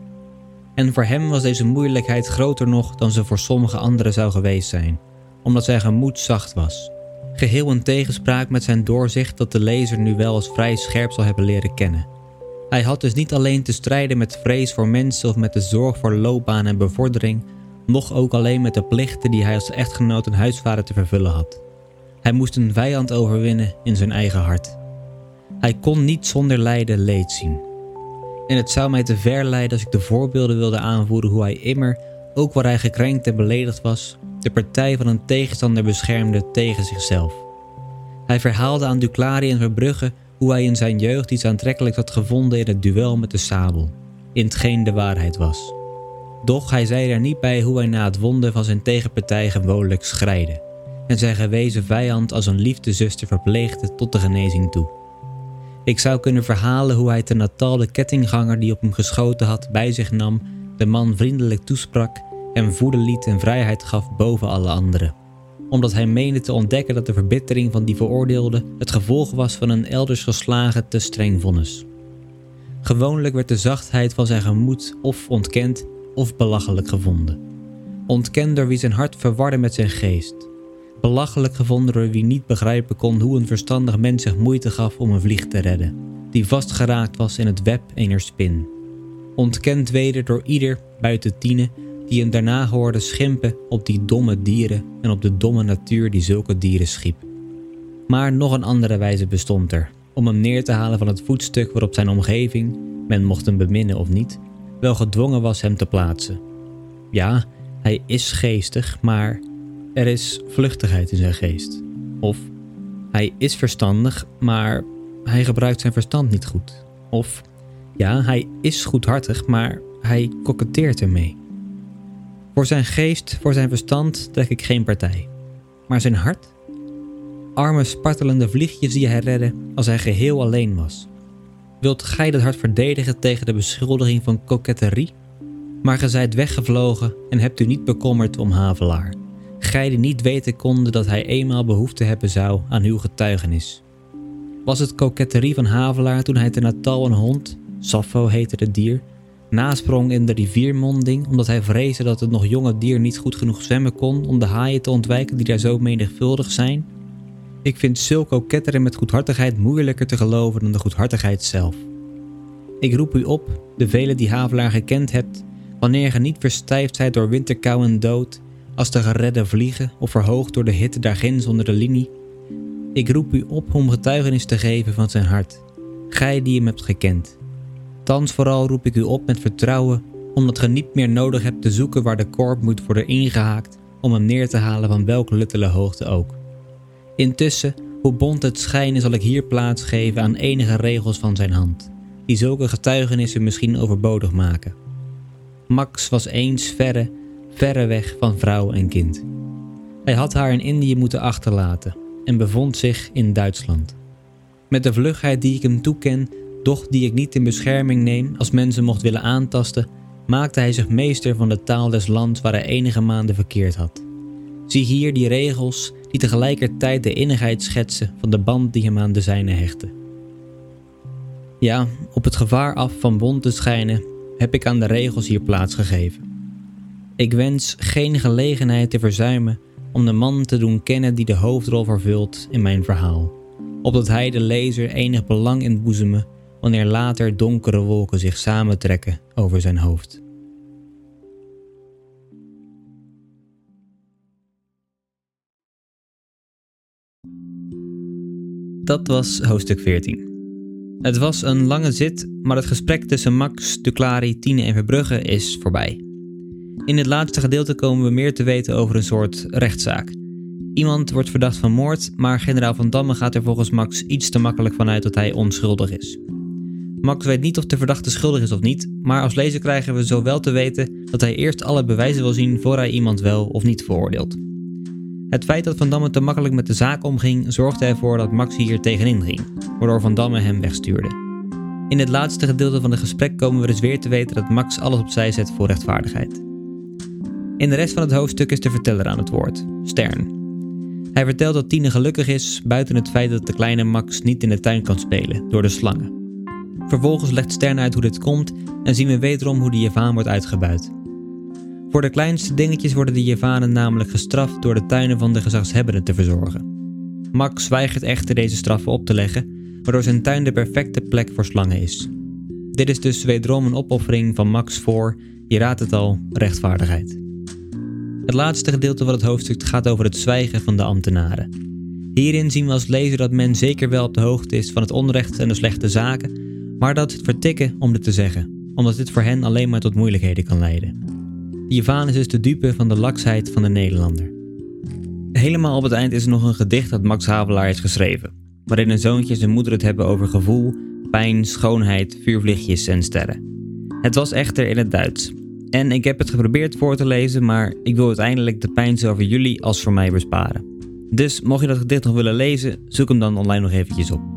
En voor hem was deze moeilijkheid groter nog dan ze voor sommige anderen zou geweest zijn, omdat zijn gemoed zacht was. Geheel in tegenspraak met zijn doorzicht dat de lezer nu wel als vrij scherp zal hebben leren kennen. Hij had dus niet alleen te strijden met vrees voor mensen of met de zorg voor loopbaan en bevordering, noch ook alleen met de plichten die hij als echtgenoot en huisvader te vervullen had. Hij moest een vijand overwinnen in zijn eigen hart. Hij kon niet zonder lijden leed zien. En het zou mij te ver leiden als ik de voorbeelden wilde aanvoeren hoe hij immer, ook waar hij gekrenkt en beledigd was, de partij van een tegenstander beschermde tegen zichzelf. Hij verhaalde aan Duclari en Verbrugge hoe hij in zijn jeugd iets aantrekkelijks had gevonden in het duel met de sabel, in hetgeen de waarheid was. Doch hij zei er niet bij hoe hij na het wonden van zijn tegenpartij gewoonlijk schreide en zijn gewezen vijand als een liefdezuster verpleegde tot de genezing toe. Ik zou kunnen verhalen hoe hij te Natal de kettingganger die op hem geschoten had bij zich nam, de man vriendelijk toesprak, hem voeden liet en vrijheid gaf boven alle anderen, omdat hij meende te ontdekken dat de verbittering van die veroordeelde het gevolg was van een elders geslagen te streng vonnis. Gewoonlijk werd de zachtheid van zijn gemoed of ontkend of belachelijk gevonden. Ontkend door wie zijn hart verwarde met zijn geest. Belachelijk gevonden door wie niet begrijpen kon hoe een verstandig mens zich moeite gaf om een vlieg te redden, die vastgeraakt was in het web ener spin. Ontkend weder door ieder, buiten Tine, die hem daarna hoorde schimpen op die domme dieren en op de domme natuur die zulke dieren schiep. Maar nog een andere wijze bestond er, om hem neer te halen van het voetstuk waarop zijn omgeving, men mocht hem beminnen of niet, wel gedwongen was hem te plaatsen. Ja, hij is geestig, maar er is vluchtigheid in zijn geest. Of, hij is verstandig, maar hij gebruikt zijn verstand niet goed. Of, ja, hij is goedhartig, maar hij koketteert ermee. Voor zijn geest, voor zijn verstand trek ik geen partij. Maar zijn hart? Arme spartelende vliegjes die hij redde als hij geheel alleen was. Wilt gij dat hart verdedigen tegen de beschuldiging van koketterie? Maar gij zijt weggevlogen en hebt u niet bekommerd om Havelaar. Gij die niet weten konde dat hij eenmaal behoefte hebben zou aan uw getuigenis. Was het koketterie van Havelaar toen hij te Natal een hond, Sappho heette het dier, nasprong in de riviermonding omdat hij vreesde dat het nog jonge dier niet goed genoeg zwemmen kon om de haaien te ontwijken die daar zo menigvuldig zijn? Ik vind zulk koketteren met goedhartigheid moeilijker te geloven dan de goedhartigheid zelf. Ik roep u op, de velen die Havelaar gekend hebt, wanneer ge niet verstijfd zijt door winterkou en dood, als de geredde vliegen of verhoogd door de hitte daarginds onder de linie. Ik roep u op om getuigenis te geven van zijn hart, gij die hem hebt gekend. Thans vooral roep ik u op met vertrouwen, omdat ge niet meer nodig hebt te zoeken waar de korp moet worden ingehaakt om hem neer te halen van welke luttele hoogte ook. Intussen, hoe bont het schijnen, zal ik hier plaats geven aan enige regels van zijn hand, die zulke getuigenissen misschien overbodig maken. Max was eens verre, verre weg van vrouw en kind. Hij had haar in Indië moeten achterlaten en bevond zich in Duitsland. Met de vlugheid die ik hem toeken, doch die ik niet in bescherming neem als men ze mocht willen aantasten, maakte hij zich meester van de taal des lands waar hij enige maanden verkeerd had. Zie hier die regels die tegelijkertijd de innigheid schetsen van de band die hem aan de zijne hechtte. Ja, op het gevaar af van bont te schijnen, heb ik aan de regels hier plaats gegeven. Ik wens geen gelegenheid te verzuimen om de man te doen kennen die de hoofdrol vervult in mijn verhaal, opdat hij de lezer enig belang inboezemen wanneer later donkere wolken zich samentrekken over zijn hoofd. Dat was hoofdstuk veertien. Het was een lange zit, maar het gesprek tussen Max, Duclari, Tine en Verbrugge is voorbij. In het laatste gedeelte komen we meer te weten over een soort rechtszaak. Iemand wordt verdacht van moord, maar generaal Van Damme gaat er volgens Max iets te makkelijk vanuit dat hij onschuldig is. Max weet niet of de verdachte schuldig is of niet, maar als lezer krijgen we zo wel te weten dat hij eerst alle bewijzen wil zien voor hij iemand wel of niet veroordeelt. Het feit dat Van Damme te makkelijk met de zaak omging, zorgde ervoor dat Max hier tegenin ging, waardoor Van Damme hem wegstuurde. In het laatste gedeelte van het gesprek komen we dus weer te weten dat Max alles opzij zet voor rechtvaardigheid. In de rest van het hoofdstuk is de verteller aan het woord, Stern. Hij vertelt dat Tine gelukkig is, buiten het feit dat de kleine Max niet in de tuin kan spelen, door de slangen. Vervolgens legt Stern uit hoe dit komt en zien we wederom hoe de Javaan wordt uitgebuit. Voor de kleinste dingetjes worden de Javanen namelijk gestraft door de tuinen van de gezagshebbenden te verzorgen. Max weigert echter deze straffen op te leggen, waardoor zijn tuin de perfecte plek voor slangen is. Dit is dus wederom een opoffering van Max voor, je raadt het al, rechtvaardigheid. Het laatste gedeelte van het hoofdstuk gaat over het zwijgen van de ambtenaren. Hierin zien we als lezer dat men zeker wel op de hoogte is van het onrecht en de slechte zaken, maar dat het vertikken om dit te zeggen, omdat dit voor hen alleen maar tot moeilijkheden kan leiden. De Javaan is dus de dupe van de laksheid van de Nederlander. Helemaal op het eind is er nog een gedicht dat Max Havelaar heeft geschreven, waarin een zoontje en zijn moeder het hebben over gevoel, pijn, schoonheid, vuurvliegjes en sterren. Het was echter in het Duits. En ik heb het geprobeerd voor te lezen, maar ik wil uiteindelijk de pijn zowel voor jullie als voor mij besparen. Dus mocht je dat gedicht nog willen lezen, zoek hem dan online nog eventjes op.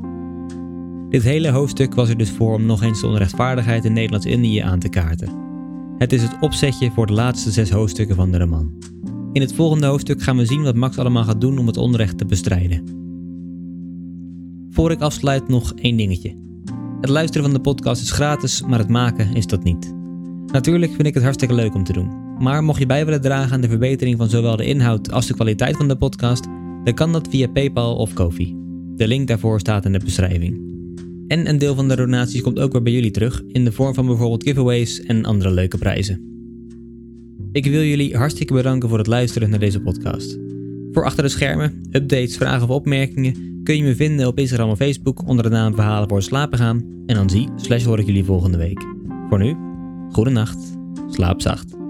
Dit hele hoofdstuk was er dus voor om nog eens de onrechtvaardigheid in Nederlands-Indië aan te kaarten. Het is het opzetje voor de laatste zes hoofdstukken van de roman. In het volgende hoofdstuk gaan we zien wat Max allemaal gaat doen om het onrecht te bestrijden. Voor ik afsluit nog één dingetje. Het luisteren van de podcast is gratis, maar het maken is dat niet. Natuurlijk vind ik het hartstikke leuk om te doen. Maar mocht je bij willen dragen aan de verbetering van zowel de inhoud als de kwaliteit van de podcast, dan kan dat via PayPal of Ko-fi. De link daarvoor staat in de beschrijving. En een deel van de donaties komt ook weer bij jullie terug, in de vorm van bijvoorbeeld giveaways en andere leuke prijzen. Ik wil jullie hartstikke bedanken voor het luisteren naar deze podcast. Voor achter de schermen, updates, vragen of opmerkingen kun je me vinden op Instagram of Facebook onder de naam Verhalen voor het slapen gaan. En dan zie slash hoor ik jullie volgende week. Voor nu, goedenacht, slaap zacht.